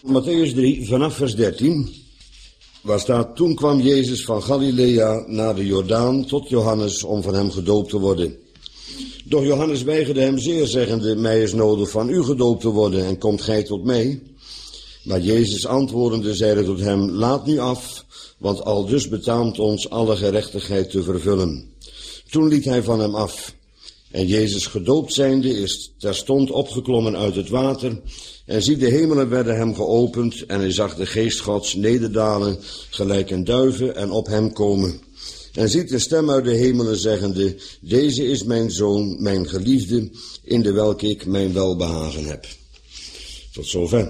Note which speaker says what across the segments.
Speaker 1: Mattheüs 3, vanaf vers 13, waar staat: Toen kwam Jezus van Galilea naar de Jordaan tot Johannes om van hem gedoopt te worden. Doch Johannes weigerde hem zeer, zeggende: Mij is nodig van u gedoopt te worden, en komt gij tot mij? Maar Jezus antwoordende zeide tot hem: Laat nu af, want aldus betaamt ons alle gerechtigheid te vervullen. Toen liet hij van hem af. En Jezus gedoopt zijnde is terstond opgeklommen uit het water. En zie, de hemelen werden hem geopend, en hij zag de geest Gods nederdalen, gelijk een duiven, en op hem komen. En ziet de stem uit de hemelen zeggende: Deze is mijn zoon, mijn geliefde, in de welke ik mijn welbehagen heb. Tot zover.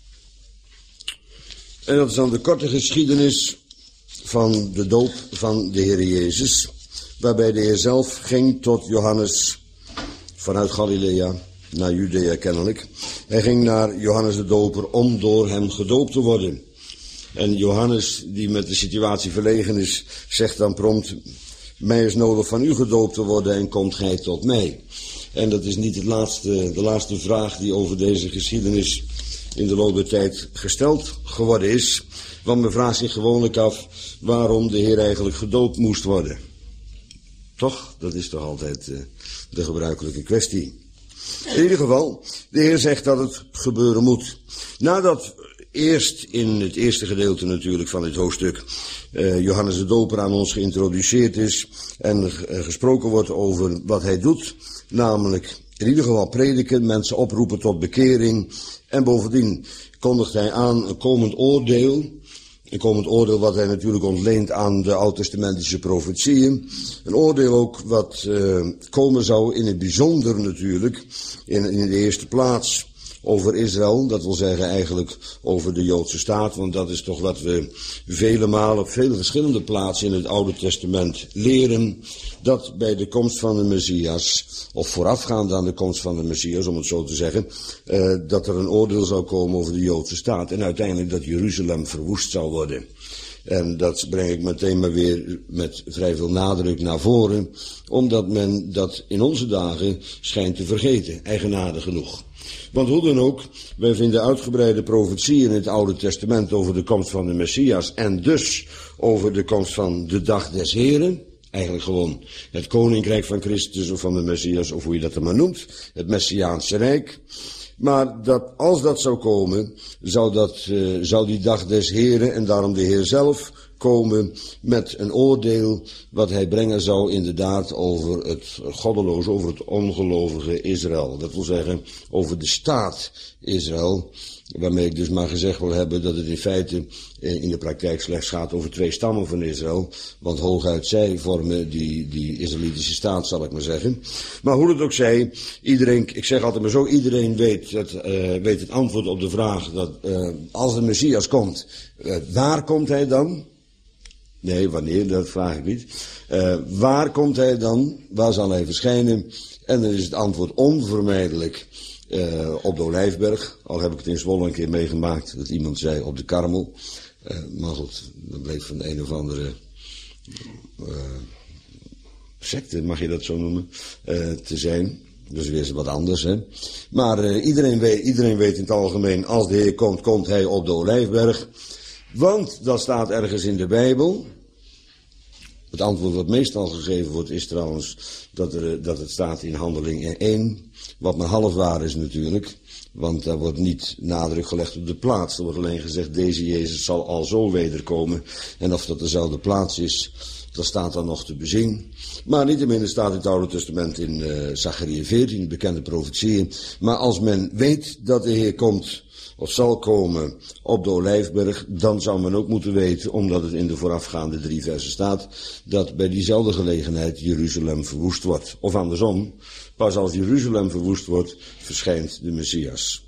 Speaker 1: En dat is dan de korte geschiedenis van de doop van de Heer Jezus, waarbij de Heer zelf ging tot Johannes vanuit Galilea naar Judea kennelijk. Hij ging naar Johannes de Doper om door hem gedoopt te worden. En Johannes, die met de situatie verlegen is, zegt dan prompt: Mij is nodig van u gedoopt te worden, en komt gij tot mij. En dat is niet de laatste vraag die over deze geschiedenis in de loop der tijd gesteld geworden is. Want men vraagt zich gewoonlijk af waarom de Heer eigenlijk gedoopt moest worden. Toch? Dat is toch altijd de gebruikelijke kwestie. In ieder geval, de Heer zegt dat het gebeuren moet. Nadat eerst in het eerste gedeelte natuurlijk van dit hoofdstuk Johannes de Doper aan ons geïntroduceerd is en gesproken wordt over wat hij doet, namelijk in ieder geval prediken, mensen oproepen tot bekering, en bovendien kondigt hij aan een komend oordeel. Een komend oordeel wat hij natuurlijk ontleent aan de oud-testamentische profetieën. Een oordeel ook wat komen zou in het bijzonder natuurlijk, in de eerste plaats over Israël. Dat wil zeggen eigenlijk over de Joodse staat, want dat is toch wat we vele malen op vele verschillende plaatsen in het Oude Testament leren. Dat bij de komst van de Messias, of voorafgaand aan de komst van de Messias, om het zo te zeggen, dat er een oordeel zou komen over de Joodse staat. En uiteindelijk dat Jeruzalem verwoest zou worden. En dat breng ik meteen maar weer met vrij veel nadruk naar voren, omdat men dat in onze dagen schijnt te vergeten, eigenaardig genoeg. Want hoe dan ook, wij vinden uitgebreide profetieën in het Oude Testament over de komst van de Messias en dus over de komst van de dag des Heren. Eigenlijk gewoon het koninkrijk van Christus of van de Messias, of hoe je dat dan maar noemt, het Messiaanse Rijk. Maar dat, als dat zou komen, zou die dag des Heren, en daarom de Heer zelf, komen met een oordeel wat hij brengen zou inderdaad over het goddeloze, over het ongelovige Israël. Dat wil zeggen over de staat Israël, waarmee ik dus maar gezegd wil hebben dat het in feite in de praktijk slechts gaat over 2 stammen van Israël. Want hooguit zij vormen die Israëlitische staat, zal ik maar zeggen. Maar hoe het ook zij, iedereen, ik zeg altijd maar zo, iedereen weet het antwoord op de vraag dat als de Messias komt, waar komt hij dan? Nee, wanneer, dat vraag ik niet. Waar komt hij dan? Waar zal hij verschijnen? En dan is het antwoord onvermijdelijk op de Olijfberg. Al heb ik het in Zwolle een keer meegemaakt dat iemand zei op de Karmel. Maar goed, dat bleek van de een of andere secte, mag je dat zo noemen, te zijn. Dus weer eens wat anders, hè. Maar iedereen weet in het algemeen, als de Heer komt, komt hij op de Olijfberg. Want dat staat ergens in de Bijbel. Het antwoord wat meestal gegeven wordt is trouwens dat het staat in Handelingen 1. Wat maar half waar is natuurlijk. Want daar wordt niet nadruk gelegd op de plaats. Er wordt alleen gezegd, deze Jezus zal al zo wederkomen. En of dat dezelfde plaats is, dat staat dan nog te bezien. Maar niettemin staat in het Oude Testament in Zachariah 14, de bekende profetieën. Maar als men weet dat de Heer komt of zal komen op de Olijfberg, dan zou men ook moeten weten, omdat het in de voorafgaande 3 versen staat, dat bij diezelfde gelegenheid Jeruzalem verwoest wordt. Of andersom, pas als Jeruzalem verwoest wordt, verschijnt de Messias.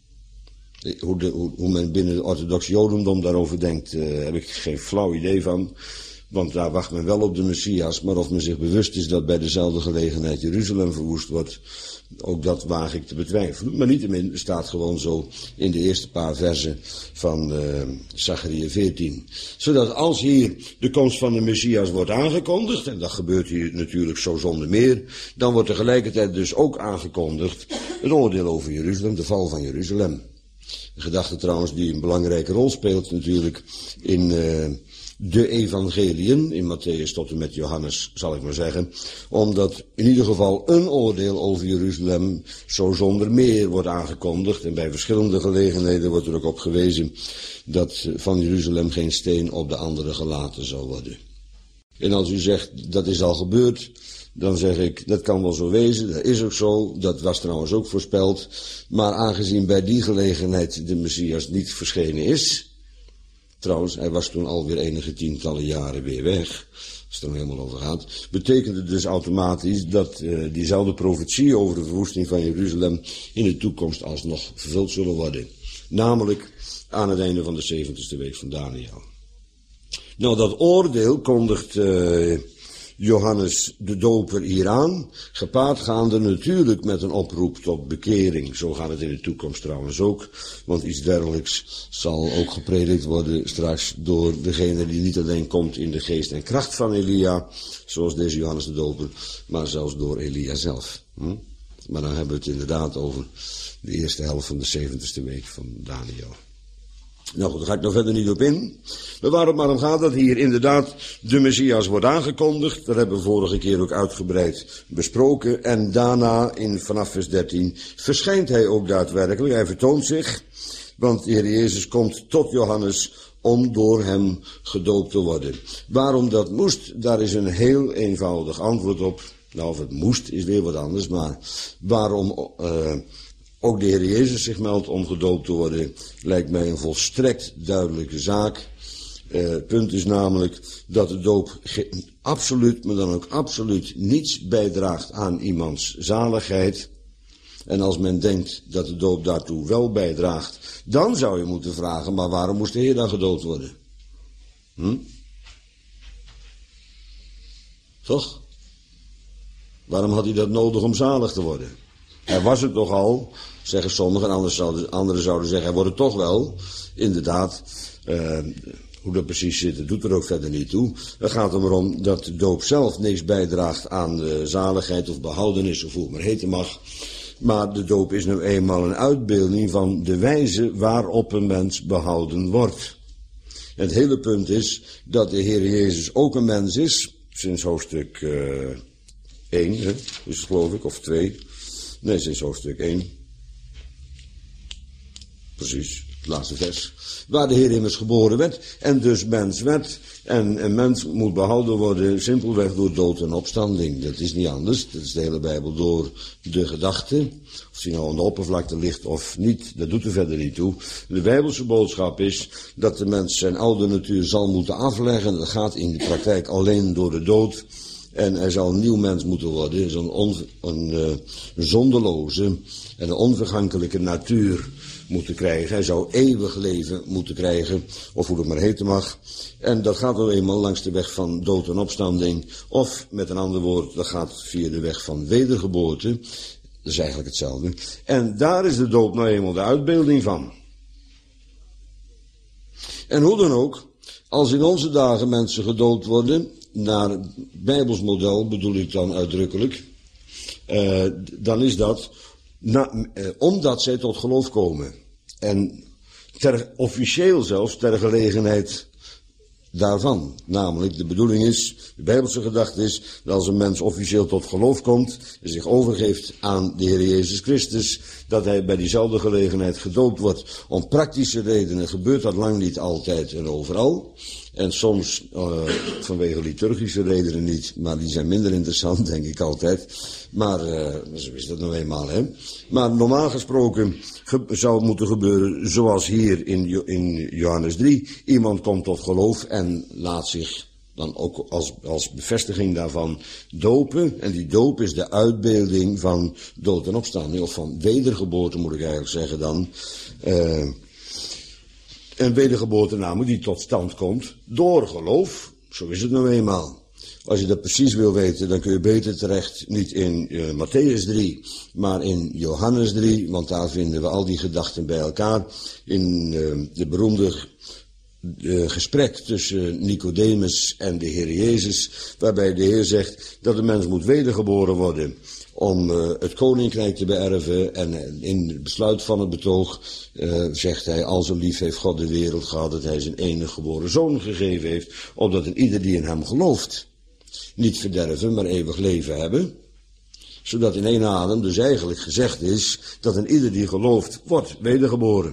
Speaker 1: Hoe men binnen het orthodox Jodendom daarover denkt, heb ik geen flauw idee van. Want daar wacht men wel op de Messias, maar of men zich bewust is dat bij dezelfde gelegenheid Jeruzalem verwoest wordt, ook dat waag ik te betwijfelen. Maar niettemin staat gewoon zo in de eerste paar versen van Zachariah 14. Zodat als hier de komst van de Messias wordt aangekondigd, en dat gebeurt hier natuurlijk zo zonder meer, dan wordt tegelijkertijd dus ook aangekondigd het oordeel over Jeruzalem, de val van Jeruzalem. Een gedachte trouwens die een belangrijke rol speelt natuurlijk in de evangeliën, in Mattheüs tot en met Johannes, zal ik maar zeggen. Omdat in ieder geval een oordeel over Jeruzalem zo zonder meer wordt aangekondigd. En bij verschillende gelegenheden wordt er ook op gewezen dat van Jeruzalem geen steen op de andere gelaten zal worden. En als u zegt, dat is al gebeurd, dan zeg ik, dat kan wel zo wezen, dat is ook zo, dat was trouwens ook voorspeld. Maar aangezien bij die gelegenheid de Messias niet verschenen is, trouwens, hij was toen alweer enige tientallen jaren weer weg, als het er nog helemaal over gaat, betekende dus automatisch dat diezelfde profetie over de verwoesting van Jeruzalem in de toekomst alsnog vervuld zullen worden. Namelijk aan het einde van de 70ste week van Daniel. Nou, dat oordeel kondigt Johannes de Doper hier aan, gepaardgaande natuurlijk met een oproep tot bekering. Zo gaat het in de toekomst trouwens ook, want iets dergelijks zal ook gepredikt worden straks door degene die niet alleen komt in de geest en kracht van Elia, zoals deze Johannes de Doper, maar zelfs door Elia zelf. Maar dan hebben we het inderdaad over de eerste helft van de 70ste week van Daniel. Nou goed, daar ga ik nog verder niet op in. Maar waar het maar om gaat, dat hier inderdaad de Messias wordt aangekondigd. Dat hebben we vorige keer ook uitgebreid besproken. En daarna, vanaf vers 13, verschijnt hij ook daadwerkelijk. Hij vertoont zich, want de Heer Jezus komt tot Johannes om door hem gedoopt te worden. Waarom dat moest, daar is een heel eenvoudig antwoord op. Nou, of het moest is weer wat anders, maar waarom ook de Heer Jezus zich meldt om gedoopt te worden, lijkt mij een volstrekt duidelijke zaak. Punt is namelijk dat de doop absoluut, maar dan ook absoluut niets bijdraagt aan iemands zaligheid. En als men denkt dat de doop daartoe wel bijdraagt, dan zou je moeten vragen, maar waarom moest de Heer dan gedoopt worden? Toch? Waarom had hij dat nodig om zalig te worden? Hij was het toch al, zeggen sommigen, en anderen zouden zeggen, hij wordt het toch wel. Inderdaad, hoe dat precies zit, dat doet er ook verder niet toe. Het gaat erom dat de doop zelf niks bijdraagt aan de zaligheid of behoudenis, of hoe het maar heten mag. Maar de doop is nu eenmaal een uitbeelding van de wijze waarop een mens behouden wordt. En het hele punt is dat de Heer Jezus ook een mens is, sinds hoofdstuk 1, is het geloof ik, of 2. Nee, sinds hoofdstuk 1. Precies, het laatste vers. Waar de Heer immers geboren werd en dus mens werd. En een mens moet behouden worden simpelweg door dood en opstanding. Dat is niet anders, dat is de hele Bijbel door de gedachte. Of die nou aan de oppervlakte ligt of niet, dat doet er verder niet toe. De Bijbelse boodschap is dat de mens zijn oude natuur zal moeten afleggen. Dat gaat in de praktijk alleen door de dood. En hij zal een nieuw mens moeten worden, een zondeloze en een onvergankelijke natuur moeten krijgen. Hij zou eeuwig leven moeten krijgen, of hoe het maar heten mag. En dat gaat nou eenmaal langs de weg van dood en opstanding. Of, met een ander woord, dat gaat via de weg van wedergeboorte. Dat is eigenlijk hetzelfde. En daar is de doop nou eenmaal de uitbeelding van. En hoe dan ook, als in onze dagen mensen gedoopt worden, naar Bijbels model bedoel ik dan uitdrukkelijk, dan is dat omdat zij tot geloof komen. En officieel zelfs ter gelegenheid daarvan. Namelijk, de bedoeling is, de Bijbelse gedachte is, dat als een mens officieel tot geloof komt en zich overgeeft aan de Heer Jezus Christus, dat hij bij diezelfde gelegenheid gedoopt wordt. Om praktische redenen gebeurt dat lang niet altijd en overal. En soms vanwege liturgische redenen niet, maar die zijn minder interessant, denk ik altijd. Maar zo is dat nou eenmaal, hè. Maar normaal gesproken zou het moeten gebeuren zoals hier in Johannes 3. Iemand komt tot geloof en laat zich dan ook als bevestiging daarvan dopen. En die doop is de uitbeelding van dood en opstanding, of van wedergeboorte moet ik eigenlijk zeggen dan. En wedergeboorte namelijk die tot stand komt door geloof. Zo is het nou eenmaal. Als je dat precies wil weten, dan kun je beter terecht niet in Mattheüs 3, maar in Johannes 3, want daar vinden we al die gedachten bij elkaar. In de beroemde gesprek tussen Nicodemus en de Heer Jezus, waarbij de Heer zegt dat de mens moet wedergeboren worden om het koninkrijk te beërven. En in het besluit van het betoog zegt hij, al zo lief heeft God de wereld gehad dat hij zijn enige geboren zoon gegeven heeft, opdat een ieder die in hem gelooft niet verderven, maar eeuwig leven hebben. Zodat in één adem dus eigenlijk gezegd is dat een ieder die gelooft wordt wedergeboren.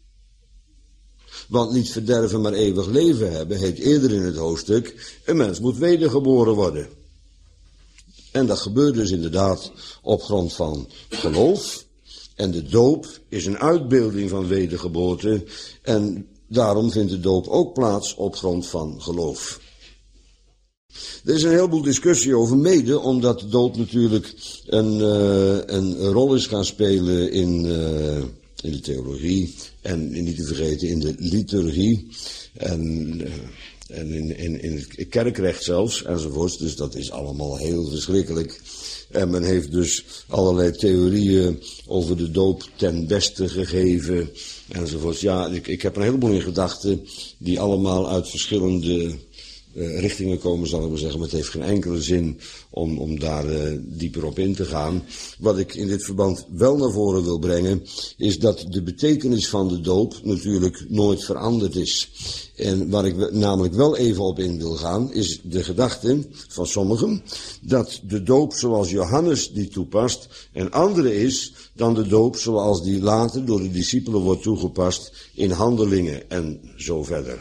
Speaker 1: Want niet verderven, maar eeuwig leven hebben, heet eerder in het hoofdstuk, een mens moet wedergeboren worden. En dat gebeurt dus inderdaad op grond van geloof. En de doop is een uitbeelding van wedergeboorte. En daarom vindt de doop ook plaats op grond van geloof. Er is een heleboel discussie over mede, omdat de doop natuurlijk een rol is gaan spelen in de theologie. En niet te vergeten in de liturgie. En in het kerkrecht zelfs, enzovoorts. Dus dat is allemaal heel verschrikkelijk. En men heeft dus allerlei theorieën over de doop ten beste gegeven, enzovoorts. Ja, ik heb een heleboel in gedachten die allemaal uit verschillende richtingen komen, zal ik maar zeggen. Maar het heeft geen enkele zin om daar dieper op in te gaan. Wat ik in dit verband wel naar voren wil brengen, is dat de betekenis van de doop natuurlijk nooit veranderd is. En waar ik namelijk wel even op in wil gaan, is de gedachte van sommigen dat de doop zoals Johannes die toepast een andere is dan de doop zoals die later door de discipelen wordt toegepast in Handelingen en zo verder.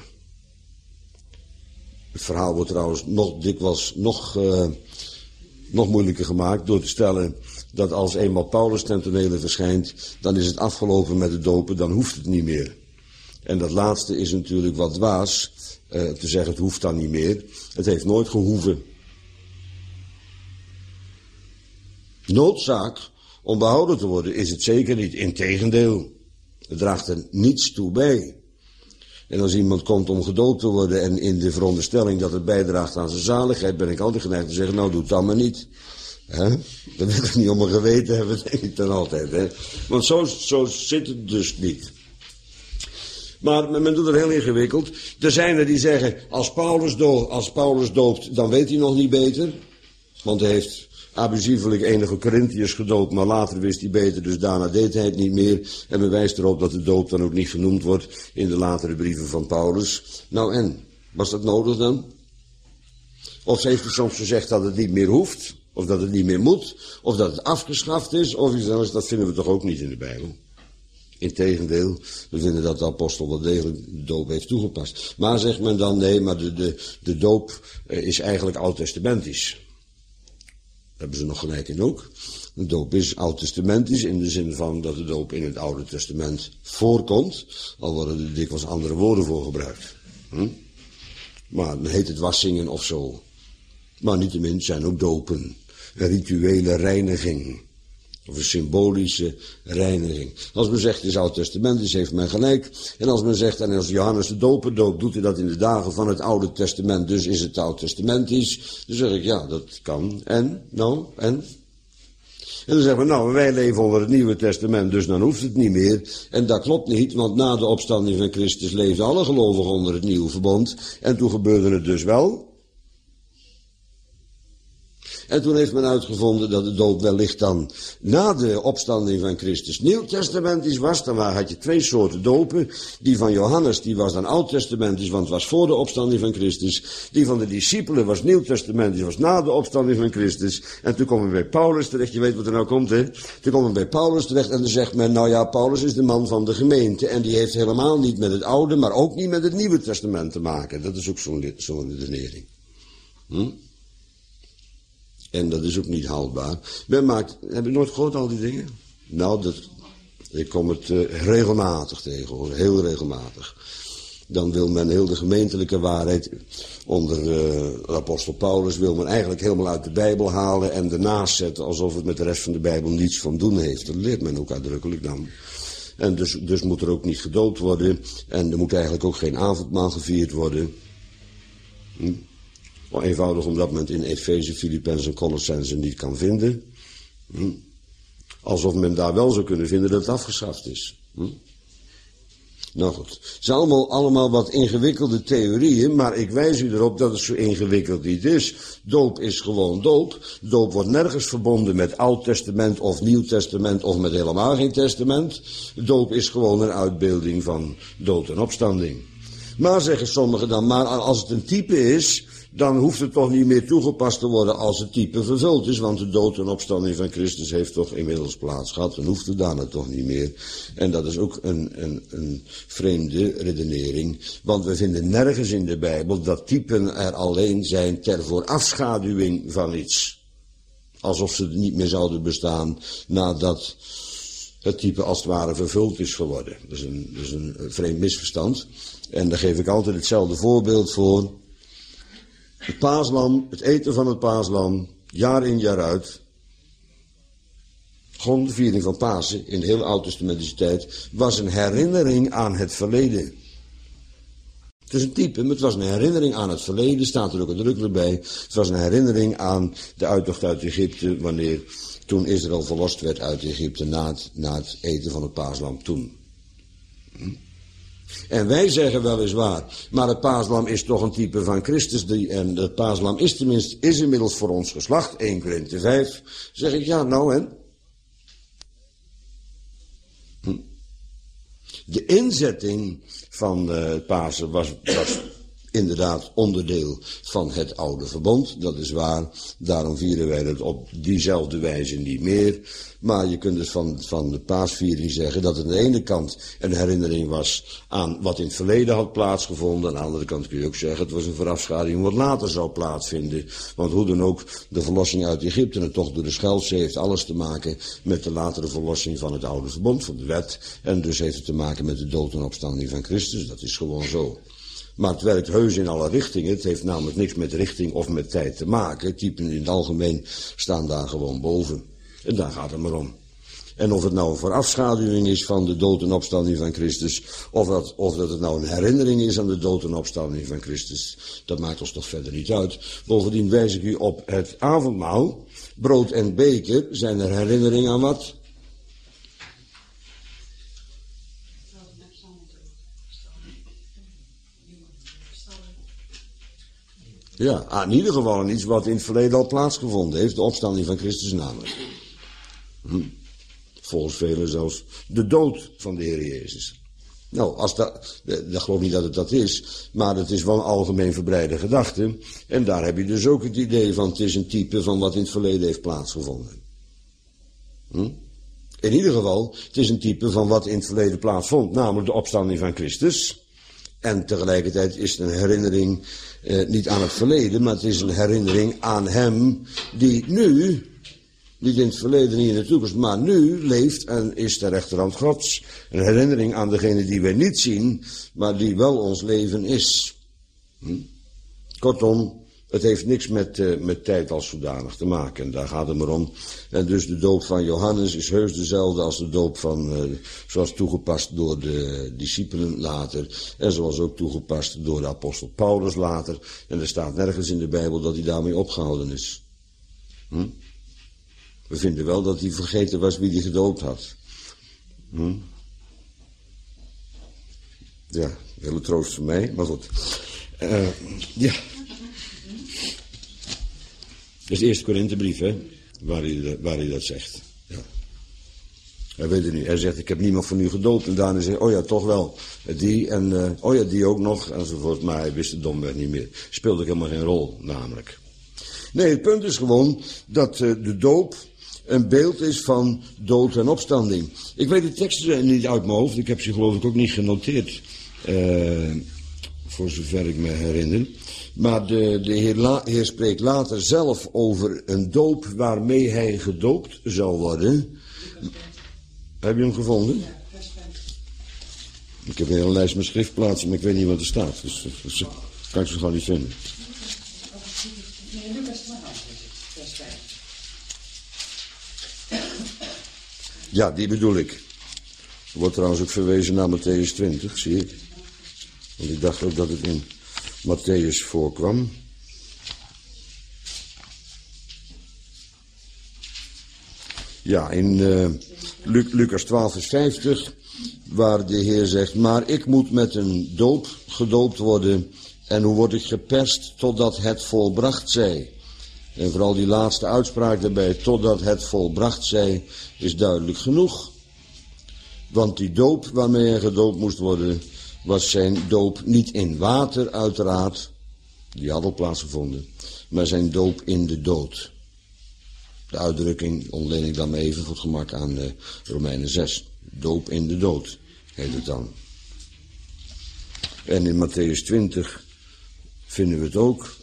Speaker 1: Het verhaal wordt trouwens nog dikwijls nog moeilijker gemaakt door te stellen dat als eenmaal Paulus ten tonele verschijnt, dan is het afgelopen met het dopen, dan hoeft het niet meer. En dat laatste is natuurlijk wat dwaas, te zeggen het hoeft dan niet meer. Het heeft nooit gehoeven. Noodzaak om behouden te worden is het zeker niet. Integendeel, het draagt er niets toe bij. En als iemand komt om gedoopt te worden en in de veronderstelling dat het bijdraagt aan zijn zaligheid, ben ik altijd geneigd te zeggen, nou doe het dan maar niet. Dat wil ik niet om mijn geweten hebben, denk ik dan altijd. Hè? Want zo zit het dus niet. Maar men doet het heel ingewikkeld. Er zijn er die zeggen, als Paulus doopt, dan weet hij nog niet beter. Want hij heeft abusievelijk enige Corinthiërs gedoopt, maar later wist hij beter, dus daarna deed hij het niet meer. En bewijst erop dat de doop dan ook niet genoemd wordt in de latere brieven van Paulus. Nou en, was dat nodig dan? Of heeft hij soms gezegd dat het niet meer hoeft, of dat het niet meer moet, of dat het afgeschaft is, of iets anders, dat vinden we toch ook niet in de Bijbel. Integendeel, we vinden dat de apostel wel degelijk de doop heeft toegepast. Maar zegt men dan, nee, maar de doop is eigenlijk oud-testamentisch. Daar hebben ze nog gelijk in ook. De doop is oud-testamentisch in de zin van dat de doop in het Oude Testament voorkomt. Al worden er dikwijls andere woorden voor gebruikt. Maar dan heet het wassingen of zo. Maar niettemin zijn ook dopen. Een rituele reiniging. Of een symbolische reiniging. Als men zegt het is oud-testamentisch, heeft men gelijk. En als men zegt, en als Johannes de Doper doopt, doet hij dat in de dagen van het Oude Testament, dus is het oud-testamentisch. Dan zeg ik, ja, dat kan. En? Nou, en? En dan zeggen we, nou, wij leven onder het Nieuwe Testament, dus dan hoeft het niet meer. En dat klopt niet, want na de opstanding van Christus leefden alle gelovigen onder het Nieuwe Verbond. En toen gebeurde het dus wel. En toen heeft men uitgevonden dat de doop wellicht dan na de opstanding van Christus nieuwtestamentisch was. Dan had je twee soorten dopen. Die van Johannes, die was dan oud-testamentisch, want het was voor de opstanding van Christus. Die van de discipelen was nieuwtestamentisch, was na de opstanding van Christus. En toen komen we bij Paulus terecht, je weet wat er nou komt, hè. Toen komen we bij Paulus terecht en dan zegt men, nou ja, Paulus is de man van de gemeente. En die heeft helemaal niet met het Oude, maar ook niet met het Nieuwe Testament te maken. Dat is ook zo'n redenering. En dat is ook niet houdbaar. Heb je nooit gehoord al die dingen? Nou, ik kom het regelmatig tegen, hoor. Heel regelmatig. Dan wil men heel de gemeentelijke waarheid onder de apostel Paulus wil men eigenlijk helemaal uit de Bijbel halen en ernaast zetten alsof het met de rest van de Bijbel niets van doen heeft. Dat leert men ook uitdrukkelijk dan. En dus moet er ook niet gedoopt worden en er moet eigenlijk ook geen avondmaal gevierd worden. Eenvoudig omdat men het in Efeze, Filippenzen en Colossenzen niet kan vinden. Alsof men daar wel zou kunnen vinden dat het afgeschaft is. Nou goed, het zijn allemaal wat ingewikkelde theorieën, maar ik wijs u erop dat het zo ingewikkeld niet is. Doop is gewoon doop. Doop wordt nergens verbonden met Oud Testament of Nieuw Testament of met helemaal geen testament. Doop is gewoon een uitbeelding van dood en opstanding. Maar zeggen sommigen dan, maar als het een type is, dan hoeft het toch niet meer toegepast te worden als het type vervuld is, want de dood en opstanding van Christus heeft toch inmiddels plaats gehad, dan hoeft het daarna toch niet meer. En dat is ook een vreemde redenering, want we vinden nergens in de Bijbel dat typen er alleen zijn ter voorafschaduwing van iets. Alsof ze niet meer zouden bestaan nadat het type als het ware vervuld is geworden. Dat is een vreemd misverstand. En daar geef ik altijd hetzelfde voorbeeld voor. Het paaslam, het eten van het paaslam, jaar in jaar uit. Gewoon de viering van Pasen in de hele Oud-testamentische tijd was een herinnering aan het verleden. Het is een type, maar het was een herinnering aan het verleden, staat er ook uitdrukkelijk bij. Het was een herinnering aan de uittocht uit Egypte, toen Israël verlost werd uit Egypte na het eten van het paaslam toen. En wij zeggen weliswaar, maar het paaslam is toch een type van Christus, en het paaslam is inmiddels voor ons geslacht, 1 Korinthe 5. Zeg ik, ja nou en? De inzetting van Pasen was inderdaad onderdeel van het oude verbond, dat is waar. Daarom vieren wij het op diezelfde wijze niet meer. Maar je kunt dus van de paasviering zeggen dat het aan de ene kant een herinnering was aan wat in het verleden had plaatsgevonden. Aan de andere kant kun je ook zeggen, het was een voorafschaduwing wat later zou plaatsvinden. Want hoe dan ook, de verlossing uit Egypte en toch door de Schelfzee heeft alles te maken met de latere verlossing van het oude verbond, van de wet. En dus heeft het te maken met de dood en opstanding van Christus. Dat is gewoon zo. Maar het werkt heus in alle richtingen. Het heeft namelijk niks met richting of met tijd te maken. Typen in het algemeen staan daar gewoon boven. En daar gaat het maar om. En of het nou een voorafschaduwing is van de dood en opstanding van Christus, of dat het nou een herinnering is aan de dood en opstanding van Christus, dat maakt ons toch verder niet uit. Bovendien wijs ik u op het avondmaal. Brood en beker zijn er herinnering aan wat? Ja, in ieder geval iets wat in het verleden al plaatsgevonden heeft. De opstanding van Christus namelijk. Volgens velen zelfs de dood van de Heer Jezus. Nou, dat geloof niet dat het dat is. Maar het is wel een algemeen verbreide gedachte. En daar heb je dus ook het idee van, het is een type van wat in het verleden heeft plaatsgevonden. In ieder geval, het is een type van wat in het verleden plaatsvond. Namelijk de opstanding van Christus. En tegelijkertijd is het een herinnering, niet aan het verleden, maar het is een herinnering aan hem die nu, niet in het verleden, niet in de toekomst, maar nu leeft en is de rechterhand Gods. Een herinnering aan degene die wij niet zien, maar die wel ons leven is. Kortom, het heeft niks met tijd als zodanig te maken. En daar gaat het maar om. En dus de doop van Johannes is heus dezelfde als de doop zoals toegepast door de discipelen later. En zoals ook toegepast door de apostel Paulus later. En er staat nergens in de Bijbel dat hij daarmee opgehouden is. We vinden wel dat hij vergeten was wie hij gedoopt had. Ja, hele troost voor mij, maar goed. Ja. Dat is de 1 Korinthebrief, hè, waar hij dat zegt. Ja. Hij weet het niet. Hij zegt, ik heb niemand van u gedoopt. En daarna zegt, oh ja, toch wel. Die en, oh ja, die ook nog, enzovoort. Maar hij wist het domweg niet meer. Speelde ook helemaal geen rol, namelijk. Nee, het punt is gewoon dat de doop een beeld is van dood en opstanding. Ik weet de teksten niet uit mijn hoofd. Ik heb ze geloof ik ook niet genoteerd. Voor zover ik me herinner. Maar de Heer spreekt later zelf over een doop waarmee hij gedoopt zou worden. Heb je hem gevonden? Ik heb een hele lijst met schriftplaatsen, maar ik weet niet wat er staat. Dus kan ik ze gewoon niet vinden. Ja, die bedoel ik. Er wordt trouwens ook verwezen naar Mattheüs 20, zie ik. Want ik dacht ook dat het in Mattheüs voorkwam. Ja, in Lucas 12 vers 50, waar de Heer zegt, maar ik moet met een doop gedoopt worden en hoe word ik geperst totdat het volbracht zij. En vooral die laatste uitspraak daarbij, totdat het volbracht zij, is duidelijk genoeg. Want die doop waarmee hij gedoopt moest worden, was zijn doop niet in water uiteraard, die had al plaatsgevonden, maar zijn doop in de dood. De uitdrukking ontleen ik dan maar even voor het gemak aan Romeinen 6. Doop in de dood heet het dan. En in Matthäus 20 vinden we het ook.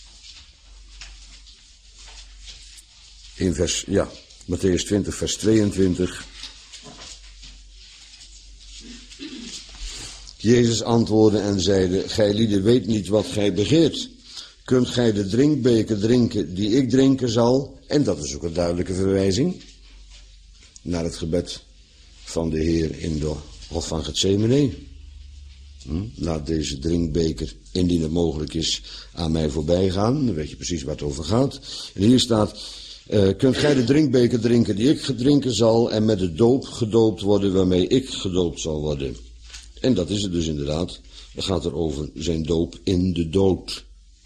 Speaker 1: In Matthäus 20 vers 22. Jezus antwoordde en zeide, gij lieden weet niet wat gij begeert. Kunt gij de drinkbeker drinken die ik drinken zal? En dat is ook een duidelijke verwijzing naar het gebed van de Heer in de hof van Getsemane. Laat deze drinkbeker, indien het mogelijk is, aan mij voorbij gaan. Dan weet je precies waar het over gaat. En hier staat, kunt gij de drinkbeker drinken die ik drinken zal en met de doop gedoopt worden waarmee ik gedoopt zal worden. En dat is het dus inderdaad. Dan gaat er over zijn doop in de dood.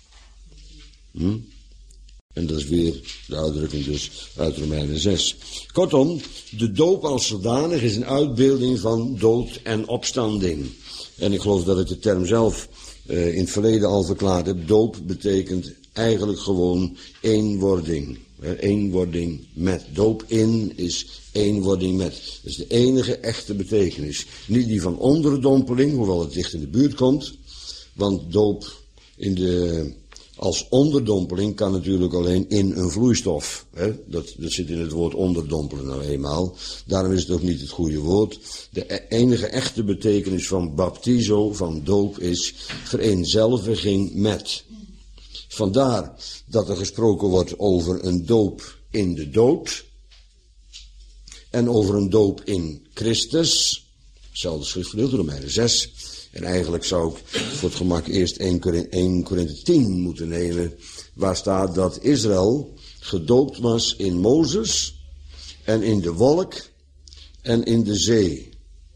Speaker 1: En dat is weer de uitdrukking dus uit Romeinen 6. Kortom, de doop als zodanig is een uitbeelding van dood en opstanding. En ik geloof dat ik de term zelf in het verleden al verklaard heb. Doop betekent eigenlijk gewoon eenwording. Eenwording met. Doop in is eenwording met. Dat is de enige echte betekenis. Niet die van onderdompeling, hoewel het dicht in de buurt komt. Want doop als onderdompeling kan natuurlijk alleen in een vloeistof. Dat zit in het woord onderdompelen nou eenmaal. Daarom is het ook niet het goede woord. De enige echte betekenis van baptizo, van doop, is vereenzelviging met. Vandaar dat er gesproken wordt over een doop in de dood. En over een doop in Christus. Hetzelfde schriftgedeelte, Romeinen 6. En eigenlijk zou ik voor het gemak eerst 1 Korinthe 10 moeten nemen. Waar staat dat Israël gedoopt was in Mozes en in de wolk en in de zee.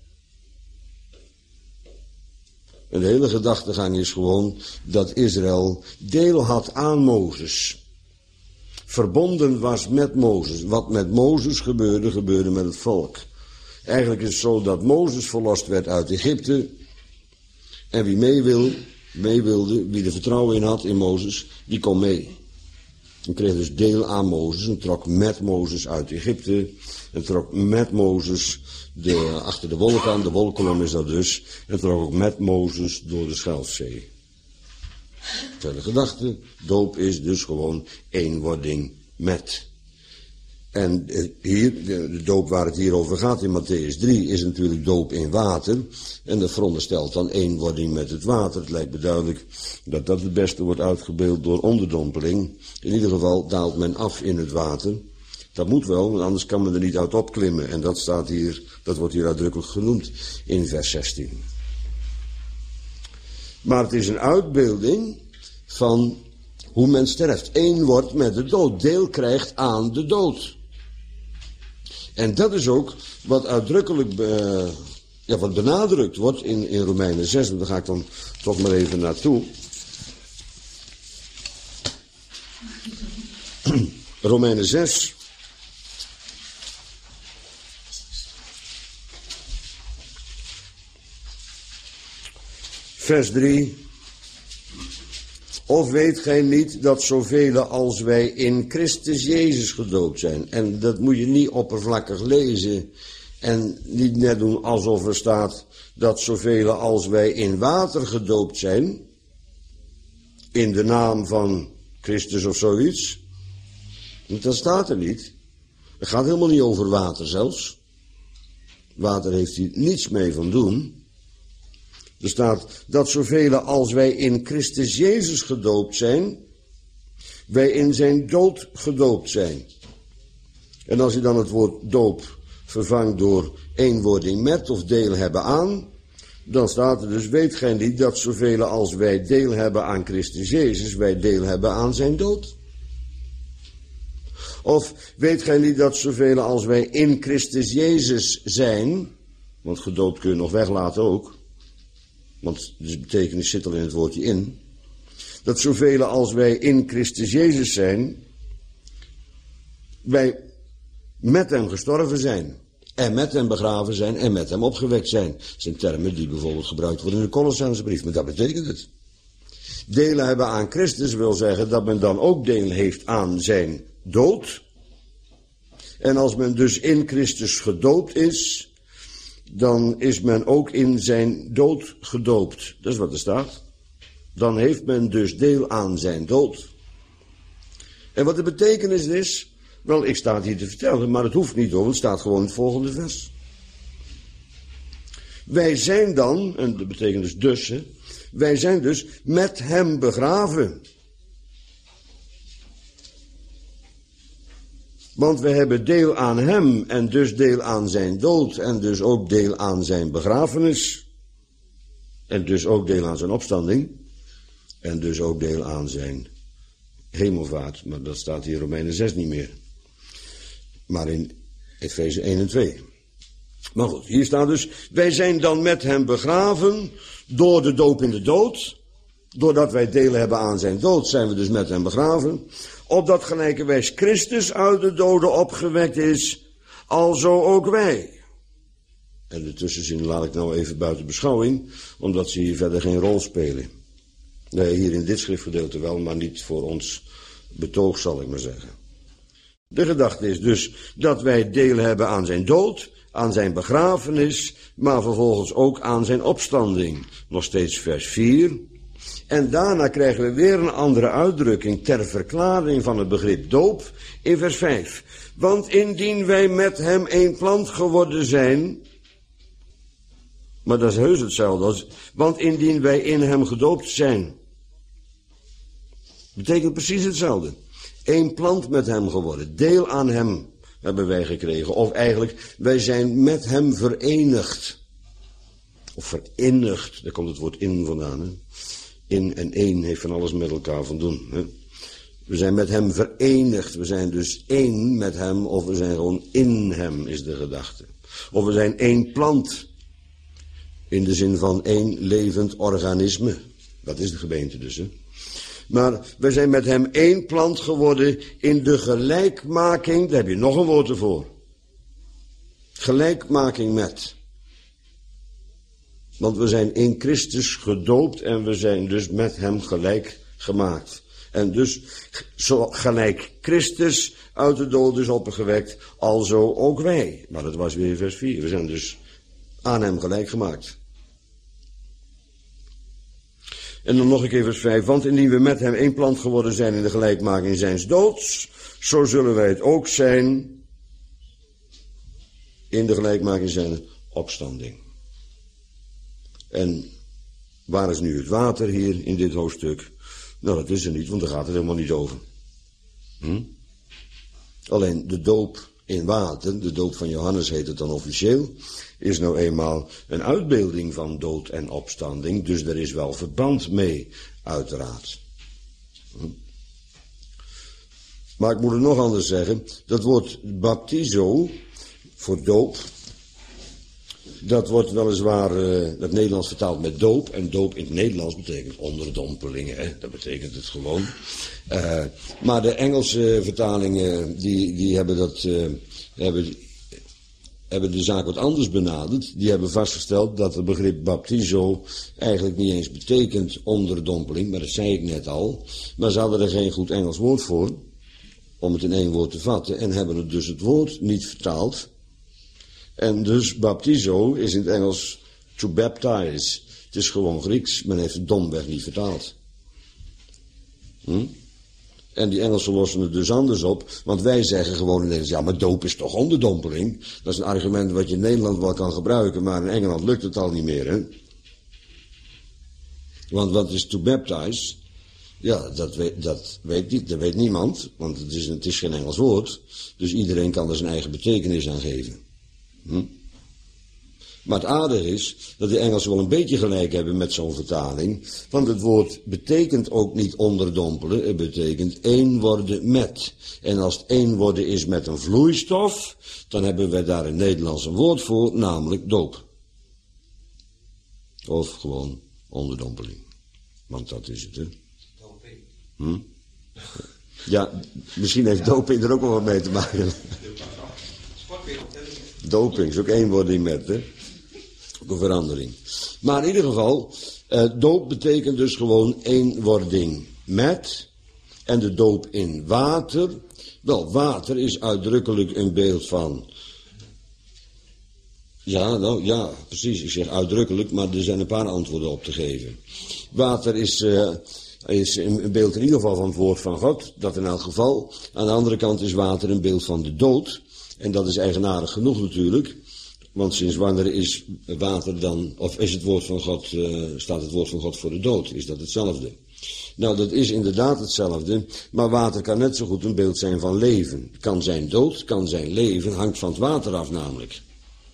Speaker 1: En de hele gedachtegang is gewoon dat Israël deel had aan Mozes. Verbonden was met Mozes. Wat met Mozes gebeurde, gebeurde met het volk. Eigenlijk is het zo dat Mozes verlost werd uit Egypte. En wie mee wilde, wie er vertrouwen in had in Mozes, die kon mee. En kreeg dus deel aan Mozes en trok met Mozes uit Egypte. En trok met Mozes achter de wolk aan, de wolkkolom is dat dus. En trok ook met Mozes door de Schelfzee. Verder gedachte, doop is dus gewoon eenwording met. En hier, de doop waar het hier over gaat in Matthäus 3 is natuurlijk doop in water. En dat veronderstelt dan eenwording met het water. Het lijkt me duidelijk dat dat het beste wordt uitgebeeld door onderdompeling. In ieder geval daalt men af in het water. Dat moet wel, want anders kan men er niet uit opklimmen. En dat staat hier, dat wordt hier uitdrukkelijk genoemd in vers 16. Maar het is een uitbeelding van hoe men sterft. Eén wordt met de dood, deel krijgt aan de dood. En dat is ook wat uitdrukkelijk wat benadrukt wordt in Romeinen 6. Daar ga ik dan toch maar even naartoe. Romeinen 6. Vers 3. Of weet gij niet dat zoveel als wij in Christus Jezus gedoopt zijn? En dat moet je niet oppervlakkig lezen en niet net doen alsof er staat dat zoveel als wij in water gedoopt zijn, in de naam van Christus of zoiets. Want dat staat er niet. Het gaat helemaal niet over water zelfs. Water heeft hier niets mee van doen. Er staat dat zoveel als wij in Christus Jezus gedoopt zijn, wij in zijn dood gedoopt zijn. En als je dan het woord doop vervangt door eenwording met of deel hebben aan, dan staat er dus, weet gij niet dat zoveel als wij deel hebben aan Christus Jezus, wij deel hebben aan zijn dood. Of weet gij niet dat zoveel als wij in Christus Jezus zijn, want gedoopt kun je nog weglaten ook, want de betekenis zit al in het woordje in, dat zoveel als wij in Christus Jezus zijn, wij met hem gestorven zijn, en met hem begraven zijn, en met hem opgewekt zijn. Dat zijn termen die bijvoorbeeld gebruikt worden in de Colossensebrief, maar dat betekent het. Delen hebben aan Christus wil zeggen dat men dan ook deel heeft aan zijn dood. En als men dus in Christus gedoopt is, dan is men ook in zijn dood gedoopt. Dat is wat er staat. Dan heeft men dus deel aan zijn dood. En wat de betekenis is, wel, ik sta het hier te vertellen, maar het hoeft niet hoor, het staat gewoon in het volgende vers. Wij zijn dan, en dat betekent dus, wij zijn dus met hem begraven. Want we hebben deel aan hem en dus deel aan zijn dood en dus ook deel aan zijn begrafenis. En dus ook deel aan zijn opstanding. En dus ook deel aan zijn hemelvaart. Maar dat staat hier in Romeinen 6 niet meer. Maar in Efeze 1 en 2. Maar goed, hier staat dus, wij zijn dan met hem begraven door de doop in de dood. Doordat wij deel hebben aan zijn dood, zijn we dus met hem begraven. Opdat gelijkerwijs Christus uit de doden opgewekt is, alzo ook wij. En de tussenzin laat ik nou even buiten beschouwing, omdat ze hier verder geen rol spelen. Nee, hier in dit schriftgedeelte wel, maar niet voor ons betoog, zal ik maar zeggen. De gedachte is dus dat wij deel hebben aan zijn dood, aan zijn begrafenis, maar vervolgens ook aan zijn opstanding. Nog steeds vers 4. En daarna krijgen we weer een andere uitdrukking ter verklaring van het begrip doop in vers 5. Want indien wij met hem één plant geworden zijn, maar dat is heus hetzelfde als, want indien wij in hem gedoopt zijn, betekent precies hetzelfde. Eén plant met hem geworden, deel aan hem hebben wij gekregen. Of eigenlijk, wij zijn met hem verenigd. Of verenigd, daar komt het woord in vandaan. Hè? In en één heeft van alles met elkaar van doen. Hè? We zijn met hem verenigd. We zijn dus één met hem. Of we zijn gewoon in hem, is de gedachte. Of we zijn één plant. In de zin van één levend organisme. Dat is de gemeente dus. Hè? Maar we zijn met hem één plant geworden in de gelijkmaking. Daar heb je nog een woord ervoor. Gelijkmaking met. Want we zijn in Christus gedoopt en we zijn dus met hem gelijk gemaakt. En dus zo gelijk Christus uit de dood is opgewekt, alzo ook wij. Maar dat was weer vers 4. We zijn dus aan hem gelijk gemaakt. En dan nog een keer vers 5. Want indien we met hem één plant geworden zijn in de gelijkmaking zijns doods, zo zullen wij het ook zijn in de gelijkmaking zijn opstanding. En waar is nu het water hier in dit hoofdstuk? Nou, dat is er niet, want daar gaat het helemaal niet over. Alleen de doop in water, de doop van Johannes heet het dan officieel, is nou eenmaal een uitbeelding van dood en opstanding, dus er is wel verband mee, uiteraard. Maar ik moet het nog anders zeggen, dat woord baptizo, voor doop, dat wordt weliswaar het Nederlands vertaald met doop. En doop in het Nederlands betekent onderdompelingen. Hè? Dat betekent het gewoon. Maar de Engelse vertalingen die hebben hebben de zaak wat anders benaderd. Die hebben vastgesteld dat het begrip baptizo eigenlijk niet eens betekent onderdompeling. Maar dat zei ik net al. Maar ze hadden er geen goed Engels woord voor. Om het in één woord te vatten. En hebben het dus het woord niet vertaald. En dus baptizo is in het Engels to baptize. Het is gewoon Grieks, men heeft het domweg niet vertaald. En die Engelsen lossen het dus anders op, want wij zeggen gewoon in Nederland, ja maar doop is toch onderdompeling? Dat is een argument wat je in Nederland wel kan gebruiken, maar in Engeland lukt het al niet meer, hè? Want wat is to baptize? Ja, dat weet niemand, want het is geen Engels woord, dus iedereen kan er zijn eigen betekenis aan geven. Maar het aardige is dat de Engelsen wel een beetje gelijk hebben met zo'n vertaling. Want het woord betekent ook niet onderdompelen. Het betekent één worden met. En als het één worden is met een vloeistof, dan hebben we daar in Nederlands een woord voor, namelijk doop. Of gewoon onderdompeling. Want dat is het, hè. Doping. Ja, misschien heeft doping er ook wel wat mee te maken. Doping is ook één wording met, hè. Ook een verandering. Maar in ieder geval, doop betekent dus gewoon eenwording met. En de doop in water. Wel, water is uitdrukkelijk een beeld van. Ja, nou ja, precies. Ik zeg uitdrukkelijk, maar er zijn een paar antwoorden op te geven. Water is een beeld in ieder geval van het woord van God. Dat in elk geval. Aan de andere kant is water een beeld van de dood. En dat is eigenaardig genoeg natuurlijk. Want sinds wanneer is water dan, of is het woord van God, staat het woord van God voor de dood? Is dat hetzelfde? Nou, dat is inderdaad hetzelfde, maar water kan net zo goed een beeld zijn van leven. Het kan zijn dood, kan zijn leven, hangt van het water af namelijk.